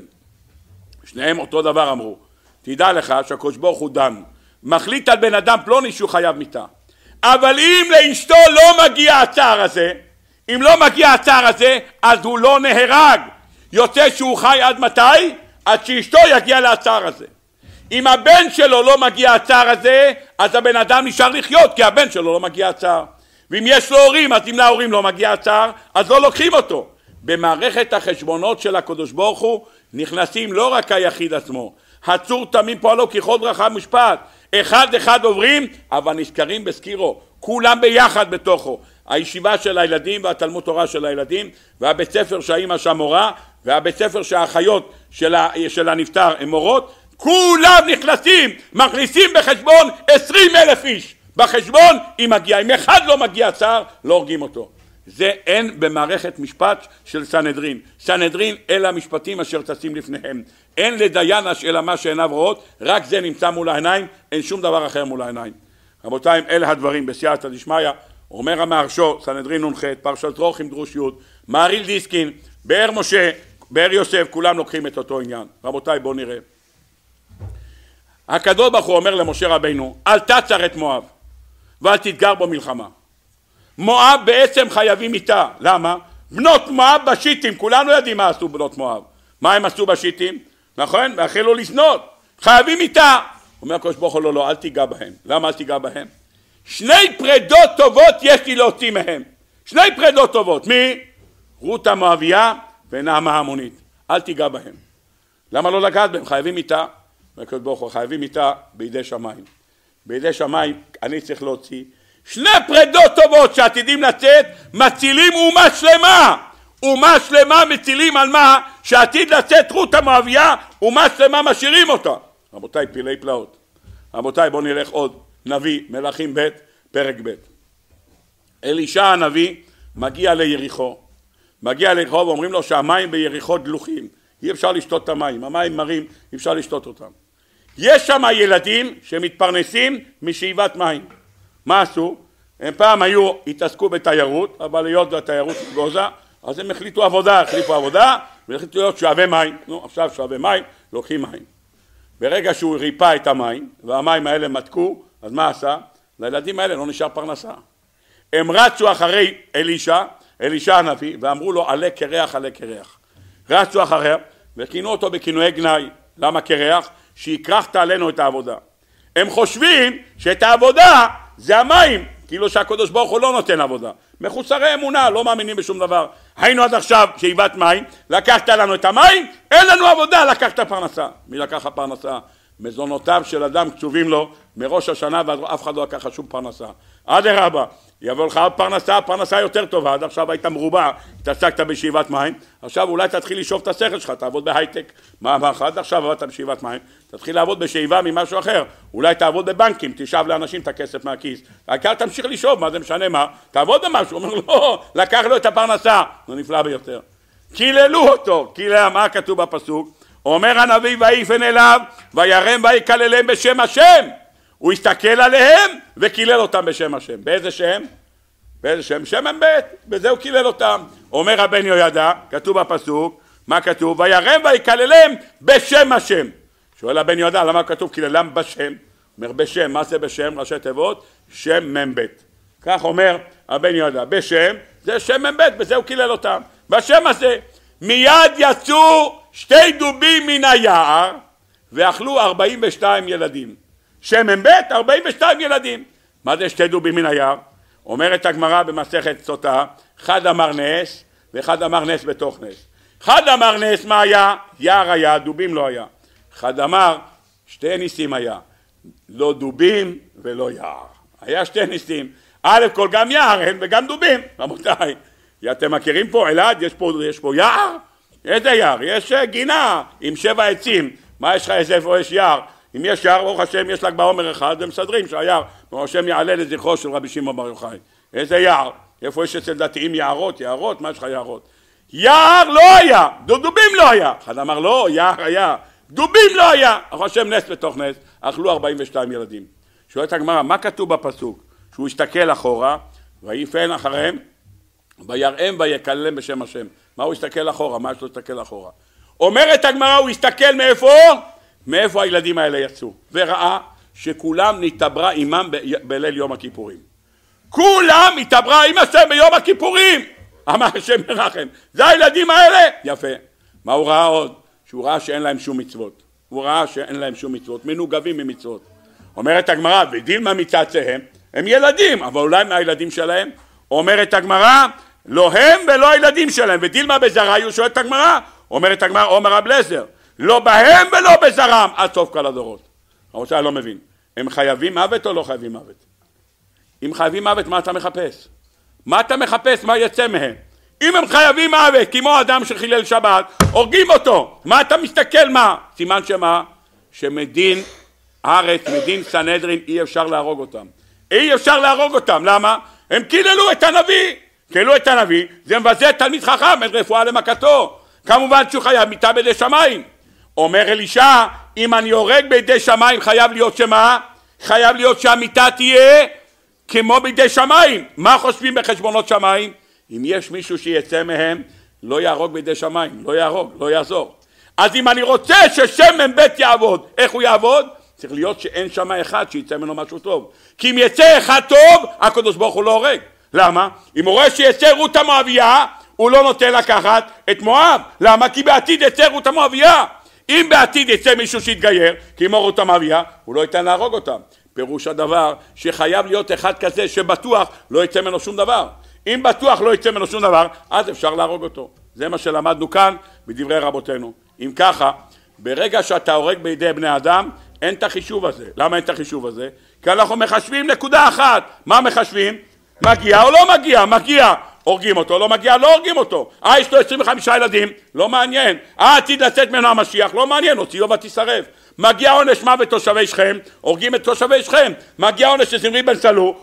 שניהם אותו דבר אמרו, תדע לך שהקדוש ברוך הוא דן, מחליט על בן אדם פלוני שהוא חייב מיתה. אבל אם לאשתו לא מגיע הצער הזה, אם לא מגיע הצער הזה, אז הוא לא נהרג. יוצא שהוא חי עד מתי? עד שאשתו יגיע להצער הזה. אם הבן שלו לא מגיע הצער הזה, אז הבן אדם נשאר לחיות, כי הבן שלו לא מגיע הצער. ואם יש לו הורים, אז אם להורים לא מגיע הצער, אז לא לוקחים אותו. במערכת החשבונות של הקדוש ברוך הוא, נכנסים לא רק היחיד עצמו, הצור תמים פועלו ככל דרכיו משפט, אחד אחד עוברים, אבל נזכרים בסקירו, כולם ביחד בתוכו. הישיבה של הילדים והתלמוד תורה של הילדים, והבית ספר שהאימא שם מורה, והבית ספר שהאחיות של הנפטר הם מורות, כולם נכנסים, מכניסים בחשבון 20,000 איש. בחשבון אם מגיע, אם אחד לא מגיע צער, לא הורגים אותו. זה אין במערכת משפט של סנהדרין. סנהדרין אלה המשפטים אשר צצים לפניהם. אין לדיין אלא מה שעיניו רואות, רק זה נמצא מול העיניים, אין שום דבר אחר מול העיניים. רבותיי, אלה הדברים בסייעתא דשמיא. אומר המהרש"א, סנהדרין נ"ח, פרשת דרוכים דרוש י', מהרי"ל דיסקין, באר משה, באר יוסף, כולם לוקחים את אותו עניין. רבותיי, בואו נראה. הקדוש ברוך הוא אומר למשה רבינו, אל תצר את מואב ואל תתגר בו מלחמה. מואב בעצם חייבים איתה. למה? בנות מואב בשיטים, כולנו יודעים מה עשו בנות מואב. מה הם עשו בשיטים? נכון? והחלו לשנות. חייבים איתה. אומר הקדוש ברוך הוא, לא, אל תיגע בהם. למה אל תיגע בהם? שני פרדות טובות יש לי להוציא מהם. שני פרדות טובות. מי? רות המואביה ונעמה המונית. אל תיגע בהם. למה לא לגעת בהם? חייבים איתה. הקדוש ברוך הוא, חייבים איתה בידי שמיים. בידי שמיים אני צריך להוציא שני פרדות טובות שעתידים לצאת, מצילים אומה שלמה. אומה שלמה מצילים על מה? שעתיד לצאת רות המואביה, אומה שלמה משאירים אותה. רבותיי, פילי פלאות. רבותיי, בואו נלך עוד. נביא, מלכים ב' פרק ב'. אלישע הנביא מגיע ליריחו. מגיע ליריחו ואומרים לו שהמים ביריחו דלוחים. אי אפשר לשתות את המים. המים מרים, אי אפשר לשתות אותם. יש שם ילדים שמתפרנסים משאיבת מים. מה עשו? הם פעם התעסקו בתיירות, אבל היות והתיירות גוזה, אז הם החליפו עבודה והחליטו להיות שואבי מים. עכשיו שואבי מים, לוקחים מים. ברגע שהוא ריפא את המים, והמים האלה מתקו, אז מה עשה? לילדים האלה לא נשאר פרנסה. הם רצו אחרי אלישע הנביא, ואמרו לו עלה קרח, עלה קרח. רצו אחריו, וכינו אותו בכינויי גנאי. למה קרח? שיקרחת עלינו את העבודה. הם חושבים שאת העבודה זה המים, כאילו שהקדוש ברוך הוא לא נותן עבודה. מחוסרי אמונה, לא מאמינים בשום דבר. היינו עד עכשיו שאיבת מים, לקחת לנו את המים, אין לנו עבודה, לקחת פרנסה. מי לקח הפרנסה? מזונותיו של אדם קצובים לו מראש השנה, ואף אחד לא לקח שום פרנסה. אדרבה, יבוא לך פרנסה יותר טובה. עד עכשיו היית מרובע, התעסקת בשאיבת מים, עכשיו אולי תתחיל לשאוב את השכל שלך, תעבוד בהייטק. מה אמרך? עד עכשיו עבדת בשאיבת מים, תתחיל לעבוד בשאיבה ממשהו אחר. אולי תעבוד בבנקים, תשאב לאנשים את הכסף מהכיס. העיקר תמשיך לשאוב, מה זה משנה מה? תעבוד במשהו. הוא אומר לא, לקח לו את הפרנסה. זה נפלא ביותר. קיללו אותו. מה כתוב בפסוק? אומר הנביא ויפן אליו וירם ויקללם בשם השם. הוא הסתכל עליהם וקילל אותם בשם השם. באיזה שם? באיזה שם? שם הם בית. בזה הוא קילל אותם. אומר הבן יהוידע, כתוב בפסוק, מה כתוב? וירם ויקללם בשם השם. שואל הבן יהוידע, למה כתוב קיללם בשם? אומר בשם, מה זה בשם? ראשי תיבות, שם מם בית. כך אומר הבן יהוידע, בשם, זה שם מם בית, בזה הוא קילל אותם. בשם הזה, מיד יצאו 2 דובים מן היער ואכלו 42 ילדים. שמן ב' 42 ילדים. מה זה 2 דובים מן היער? אומרת הגמרא במסכת סוטה, אחד אמר נס ואחד אמר נס בתוך נס. אחד אמר נס, מה היה? יער היה, דובים לא היה. אחד אמר 2 ניסים היה, לא דובים ולא יער. היה 2 ניסים. א' כל גם יער אין וגם דובים. רבותיי, אתם מכירים פה אלעד? יש פה יער? איזה יער? יש גינה עם 7 עצים. מה יש לך איפה יש יער? אם יש יער, ברוך השם, יש ל"ג בעומר אחד, ומסדרים שהיער, ברוך השם יעלה לזכרו של רבי שמעון בר יוחאי. איזה יער? איפה יש אצל דתיים יערות? מה יש לך יערות? יער לא היה, דובים לא היה. אחד אמר לא, יער היה, דובים לא היה. ברוך השם נס בתוך נס, אכלו 42 ילדים. שואלת הגמרא, מה כתוב בפסוק? שהוא הסתכל אחורה, ויפן אחריהם, ויראם ויקללם בשם השם. מה הוא הסתכל אחורה? מה יש לו להסתכל אחורה? אומרת הגמרא, הוא הסתכל מאיפה הילדים האלה יצאו, וראה שכולם נתעברה עמם בליל יום הכיפורים. כולם התעברה עם השם ביום הכיפורים. אמר השם מרחם, זה הילדים האלה? יפה. מה הוא ראה עוד? שהוא ראה שאין להם שום מצוות. הוא ראה שאין להם שום מצוות, מנוגבים ממצוות. אומרת הגמרא, ודילמה מצאצאיהם, הם ילדים, אבל אולי מהילדים שלהם? אומרת הגמרא, לא הם ולא הילדים שלהם, ודילמה בזרעיו, שואלת הגמרא, אומרת הגמרא, אומר רב אליעזר, לא בהם ולא בזרם, עד סוף כל הדורות. אני לא מבין, הם חייבים מוות או לא חייבים מוות? אם חייבים מוות, מה אתה מחפש? מה אתה מחפש? מה יצא מהם? אם הם חייבים מוות, כמו אדם שחילל שבת, הורגים אותו. מה אתה מסתכל מה? סימן שמה? שמדין ארץ, מדין סנהדרין, אי אפשר להרוג אותם. אי אפשר להרוג אותם. למה? הם קיללו את הנביא. קיללו את הנביא, זה מבזה תלמיד חכם, את רפואה למכתו. כמובן שהוא חייב מיתה בידי שמיים. אומר אלישע, אם אני הורג בידי שמיים, חייב להיות שמה? חייב להיות שהמיתה תהיה כמו בידי שמיים. מה חושבים בחשבונות שמיים? אם יש מישהו שיצא מהם, לא יהרוג בידי שמיים, לא יהרוג, לא יעזור. אז אם אני רוצה ששמן בית יעבוד, איך הוא יעבוד? צריך להיות שאין שמה אחד שיצא ממנו משהו טוב. כי אם יצא אחד טוב, הקדוש ברוך הוא לא הורג. למה? אם הוא רואה שיצא רות המואביה, הוא לא נותן לקחת את מואב. למה? כי בעתיד יצא רות המואביה. אם בעתיד יצא מישהו שיתגייר, כמו רות המואביה, הוא לא ייתן להרוג אותם. פירוש הדבר שחייב להיות אחד כזה שבטוח לא יצא ממנו שום דבר. אם בטוח לא יצא ממנו שום דבר, אז אפשר להרוג אותו. זה מה שלמדנו כאן בדברי רבותינו. אם ככה, ברגע שאתה הורג בידי בני אדם, אין את החישוב הזה. למה אין את החישוב הזה? כי אנחנו מחשבים נקודה אחת. מה מחשבים? מגיע או לא מגיע? מגיע, הורגים אותו, לא מגיע, לא הורגים אותו. יש לו 25 ילדים, לא מעניין. עתיד לצאת ממנו המשיח, לא מעניין, הוציאו ותשרף. מגיע עונש מוות תושבי שכם, הורגים את תושבי שכם. מגיע עונש שזמרי בן סלו,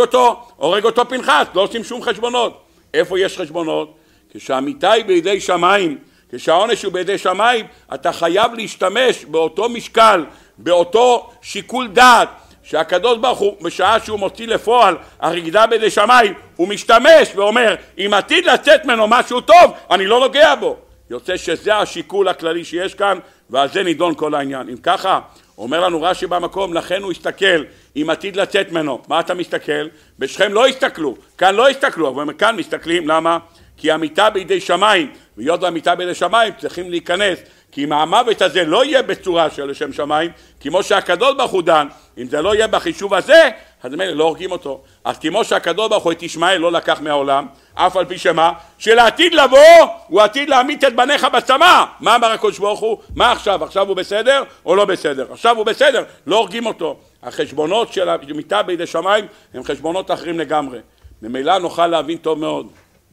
הורג אותו פנחס, לא עושים שום חשבונות. איפה יש חשבונות? כשהמיתה היא בידי שמיים, כשהעונש הוא בידי שמיים, אתה חייב להשתמש באותו משקל, באותו שיקול דעת, שהקדוש ברוך הוא בשעה שהוא מוציא לפועל הרגידה בידי שמיים, הוא משתמש ואומר, אם עתיד לצאת ממנו משהו טוב, אני לא נוגע בו. יוצא שזה השיקול הכללי שיש כאן, ועל זה נידון כל העניין. אם ככה, אומר לנו רש"י במקום, לכן הוא הסתכל, אם עתיד לצאת ממנו. מה אתה מסתכל? בשכם לא הסתכלו, כאן לא הסתכלו, אבל כאן מסתכלים, למה? כי המיתה בידי שמיים, והיות והמיתה בידי שמיים צריכים להיכנס, כי אם המוות הזה לא יהיה בצורה של לשם שמיים, כמו שהקדוש ברוך הוא דן, אם זה לא יהיה בחישוב הזה, אז לא הורגים אותו. אז כמו שהקדוש ברוך הוא את ישמעאל לא לקח מהעולם, אף על פי שמה? שלעתיד לבוא, הוא עתיד להמית את בניך בצמא. מה אמר הקדוש ברוך הוא? מה עכשיו? עכשיו הוא בסדר או לא בסדר? עכשיו הוא בסדר, לא הורגים אותו. החשבונות של המיתה בידי שמיים הם חשבונות אחרים לגמרי. ממילא נוכל להבין טוב מאוד.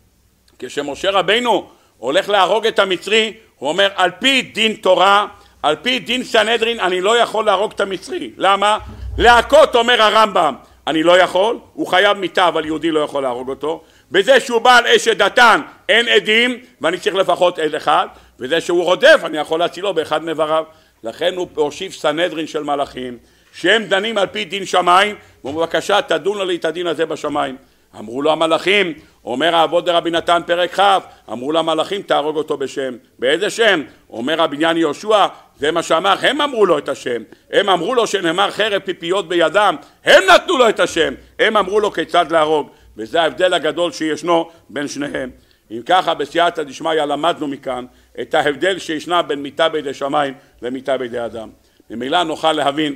כשמשה רבינו הולך להרוג את המצרי, הוא אומר, על פי דין תורה, על פי דין סנהדרין, אני לא יכול להרוג את המצרי. למה? להכות, אומר הרמב"ם, אני לא יכול, הוא חייב מיתה, אבל יהודי לא יכול להרוג אותו. בזה שהוא בעל אשת דתן, אין עדים, ואני צריך לפחות עד אחד, וזה שהוא רודף, אני יכול להצילו באחד מבריו. לכן הוא הושיב סנהדרין של מלאכים, שהם דנים על פי דין שמיים, ובבקשה תדונו לי את הדין הזה בשמיים. אמרו לו המלאכים, אומר האבות דרבי נתן פרק כ', אמרו לו המלאכים תהרוג אותו בשם. באיזה שם? אומר הבניין יהושע, זה מה שאמר, הם אמרו לו את השם. הם אמרו לו שנאמר חרב פיפיות בידם, הם נתנו לו את השם. הם אמרו לו כיצד להרוג. וזה ההבדל הגדול שישנו בין שניהם. אם ככה בסייעתא דשמיא למדנו מכאן את ההבדל שישנה בין מיתה בידי שמיים למיתה בידי אדם. ממילא נוכל להבין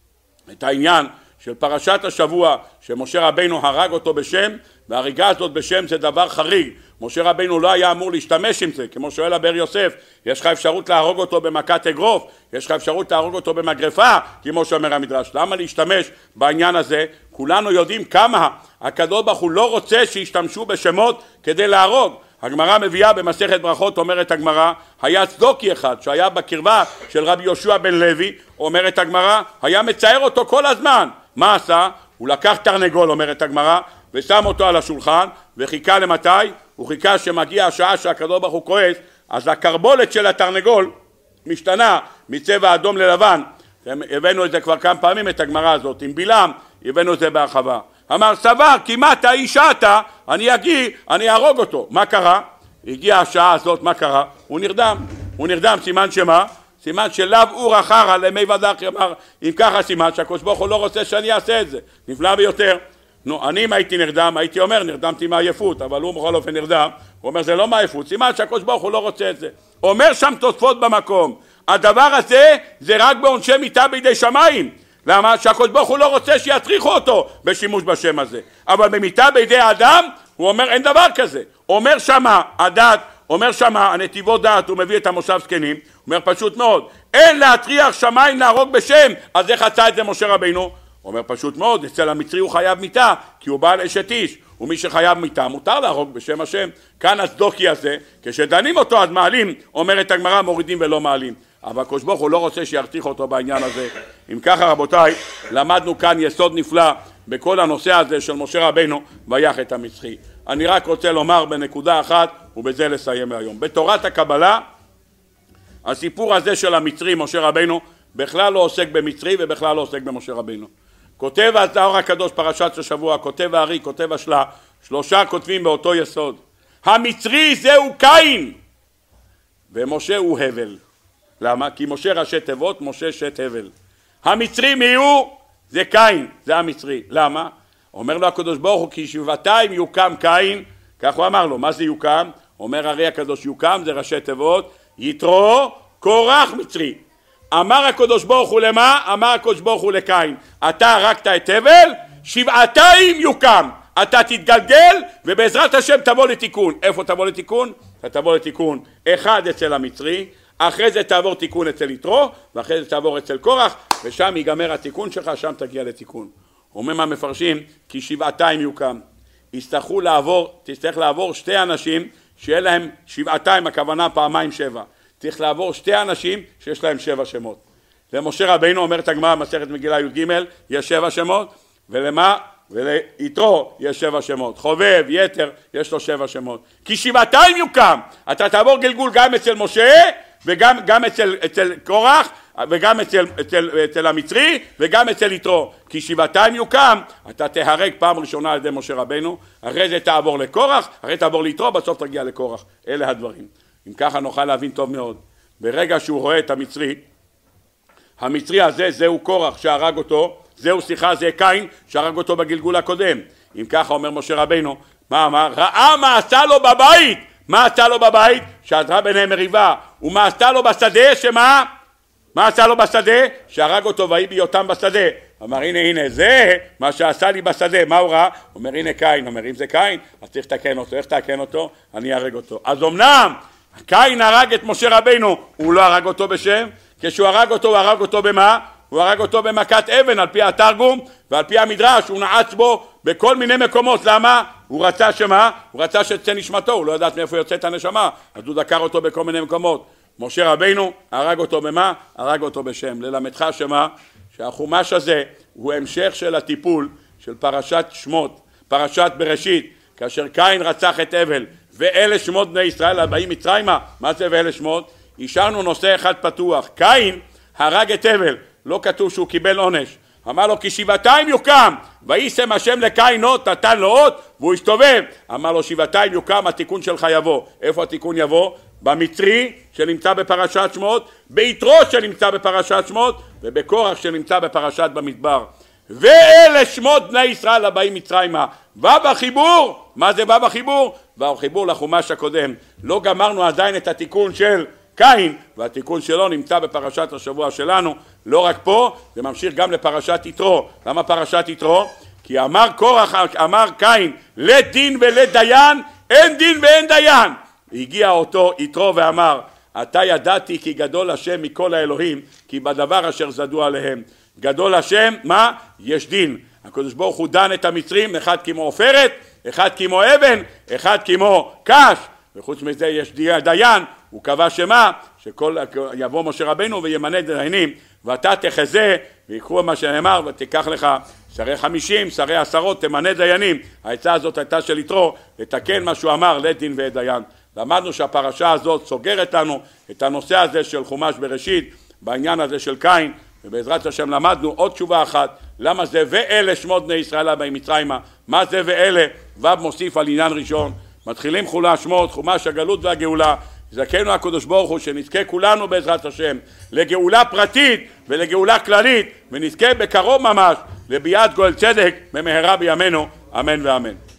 את העניין של פרשת השבוע שמשה רבינו הרג אותו בשם, וההריגה הזאת בשם זה דבר חריג. משה רבינו לא היה אמור להשתמש עם זה, כמו שואל הבר יוסף, יש לך אפשרות להרוג אותו במכת אגרוף, יש לך אפשרות להרוג אותו במגרפה, כמו שאומר המדרש. למה להשתמש בעניין הזה? כולנו יודעים כמה הקדוש ברוך הוא לא רוצה שישתמשו בשמות כדי להרוג. הגמרא מביאה במסכת ברכות, אומרת הגמרא, היה צדוקי אחד שהיה בקרבה של רבי יהושע בן לוי, אומרת הגמרא, היה מצייר אותו כל הזמן. מה עשה? הוא לקח תרנגול, אומרת הגמרא, ושם אותו על השולחן, וחיכה למתי? הוא חיכה שמגיע השעה שהקדוש ברוך הוא כועס, אז הקרבולת של התרנגול משתנה מצבע אדום ללבן. הבאנו את זה כבר כמה פעמים, את הגמרא הזאת, עם בלעם, הבאנו את זה בהרחבה. אמר, סבר, כמעט האיש אתה, אני אהרוג אותו. מה קרה? הגיעה השעה הזאת, מה קרה? הוא נרדם, סימן שמה? סימן שלאו אור אחרא למי ודחי. אמר, אם ככה סימן שהקדוש ברוך הוא לא רוצה שאני אעשה את זה. נפלא ביותר. נו, אני אם הייתי נרדם, הייתי אומר, נרדמתי מעייפות, אבל הוא בכל אופן נרדם. הוא אומר, זה לא מעייפות, סימן שהקדוש ברוך הוא לא רוצה את זה. אומר שם תוספות במקום, הדבר הזה זה רק בעונשי מיתה בידי שמיים. למה? שהקדוש ברוך הוא לא רוצה שיטריחו אותו בשימוש בשם הזה. אבל במיתה בידי האדם, הוא אומר, אין דבר כזה. אומר שמה הדת, אומר שמה הנתיבות דת, הוא מביא את המושב זקנים, הוא אומר פשוט מאוד, אין להטריח שמיים להרוג בשם, אז איך עשה את זה משה רבינו? הוא אומר פשוט מאוד, אצל המצרי הוא חייב מיתה, כי הוא בעל אשת איש, ומי שחייב מיתה מותר להרוג בשם השם. כאן הצדוקי הזה, כשדנים אותו אז מעלים, אומרת הגמרא, מורידים ולא מעלים. אבל הקדוש ברוך הוא לא רוצה שירתיח אותו בעניין הזה. אם ככה רבותיי, למדנו כאן יסוד נפלא בכל הנושא הזה של משה רבינו ויך את המצרי. אני רק רוצה לומר בנקודה אחת ובזה לסיים היום. בתורת הקבלה הסיפור הזה של המצרי משה רבינו בכלל לא עוסק במצרי ובכלל לא עוסק במשה רבינו. כותב הזוהר הקדוש פרשת השבוע, כותב הארי, כותב השלה, שלושה כותבים באותו יסוד. המצרי זהו קין ומשה הוא הבל. למה? כי משה ראשי תיבות, משה שת הבל. המצרי מי הוא? זה קין, זה המצרי. למה? אומר לו הקדוש ברוך הוא, כי שבעתיים יוקם קין, כך הוא אמר לו, מה זה יוקם? אומר הרי הקדוש יוקם, זה ראשי תיבות, יתרו קורח מצרי. אמר הקדוש ברוך הוא למה? אמר הקדוש ברוך הוא לקין, אתה הרגת את הבל, שבעתיים יוקם, אתה תתגלגל ובעזרת השם תבוא לתיקון. איפה תבוא לתיקון? אתה תבוא לתיקון אחד אצל המצרי, אחרי זה תעבור תיקון אצל יתרו, ואחרי זה תעבור אצל קורח, ושם ייגמר התיקון שלך, שם תגיע לתיקון. אומרים המפרשים, כי שבעתיים יוקם. תצטרך לעבור שתי אנשים שיהיה להם שבעתיים, הכוונה פעמיים שבע. צריך לעבור שתי אנשים שיש להם 7 שמות. למשה רבינו אומרת הגמרא מסכת מגילה י"ג, יש 7 שמות, ולמה? וליתרו יש 7 שמות. חובב, יתר, יש לו 7 שמות. כי שבעתיים יוקם. אתה תעבור גלגול גם אצל משה, וגם אצל קורח, וגם אצל המצרי, וגם אצל יתרו. כי שבעתיים יוקם, אתה תהרג פעם ראשונה על ידי משה רבינו, אחרי זה תעבור לקורח, אחרי זה תעבור ליתרו, בסוף תגיע לקורח. אלה הדברים. אם ככה נוכל להבין טוב מאוד. ברגע שהוא רואה את המצרי הזה, זהו קורח שהרג אותו, זה קין שהרג אותו בגלגול הקודם. אם ככה אומר משה רבינו, מה אמר? ראה מה עשה לו בבית. מה עשה לו בבית? שעזרה ביניהם מריבה. ומה עשה לו בשדה? שמה? מה עשה לו בשדה? שהרג אותו ויהי בהיותם בשדה. אמר הנה זה מה שעשה לי בשדה. מה הוא ראה? אומר הנה קין. אומר אם זה קין אז צריך לתקן אותו. איך תקן אותו? אני ארג אותו. אז אמנם קין הרג את משה רבינו, הוא לא הרג אותו בשם. כשהוא הרג אותו, הוא הרג אותו במה? הוא הרג אותו במכת אבן על פי התרגום ועל פי המדרש. הוא נעץ בו בכל מיני מקומות. למה? הוא רצה שמה? הוא רצה שתצא נשמתו, הוא לא יודעת מאיפה יוצאת הנשמה, אז הוא דקר אותו בכל מיני מקומות. משה רבינו הרג אותו במה? הרג אותו בשם. ללמדך שמה? שהחומש הזה הוא המשך של הטיפול של פרשת שמות, פרשת בראשית, כאשר קין רצח את הבל, ואלה שמות בני ישראל הבאים מצרימה. מה זה ואלה שמות? השארנו נושא אחד פתוח. קין הרג את הבל, לא כתוב שהוא קיבל עונש. אמר לו כי שבעתיים יוקם, וישם השם לקין אות, נתן לו אות והוא הסתובב. אמר לו שבעתיים יוקם, התיקון שלך יבוא. איפה התיקון יבוא? במצרי שנמצא בפרשת שמות, ביתרו שנמצא בפרשת שמות, ובקורח שנמצא בפרשת במדבר. ואלה שמות בני ישראל הבאים מצרימה. בחיבור, מה זה בחיבור? בחיבור לחומש הקודם. לא גמרנו עדיין את התיקון של קין, והתיקון שלו נמצא בפרשת השבוע שלנו. לא רק פה, זה ממשיך גם לפרשת יתרו. למה פרשת יתרו? כי אמר קורח, אמר קין, לדין ולדיין, אין דין ואין דיין. הגיע אותו יתרו ואמר, אתה ידעתי כי גדול השם מכל האלוהים, כי בדבר אשר זדו עליהם. גדול השם, מה? יש דין. הקדוש ברוך הוא דן את המצרים, אחד כמו עופרת, אחד כמו אבן, אחד כמו קש, וחוץ מזה יש דיין. הוא קבע שמה? יבוא משה רבנו וימנה דיינים, ואתה תחזה, ויקחו מה שנאמר, ותיקח לך שרי 50, שרי 10, תמנה דיינים. העצה הזאת הייתה של יתרו, לתקן מה שהוא אמר, לדין ודיין. למדנו שהפרשה הזאת סוגרת לנו את הנושא הזה של חומש בראשית, בעניין הזה של קין, ובעזרת השם למדנו עוד תשובה אחת, למה זה ואלה שמות בני ישראל הבאים מצרימה, מה זה ואלה, מוסיף על עניין ראשון. מתחילים חולה שמות, חומש הגלות והגאולה, זכנו הקדוש ברוך הוא שנזכה כולנו בעזרת השם לגאולה פרטית ולגאולה כללית, ונזכה בקרוב ממש לביאת גואל צדק במהרה בימינו, אמן ואמן.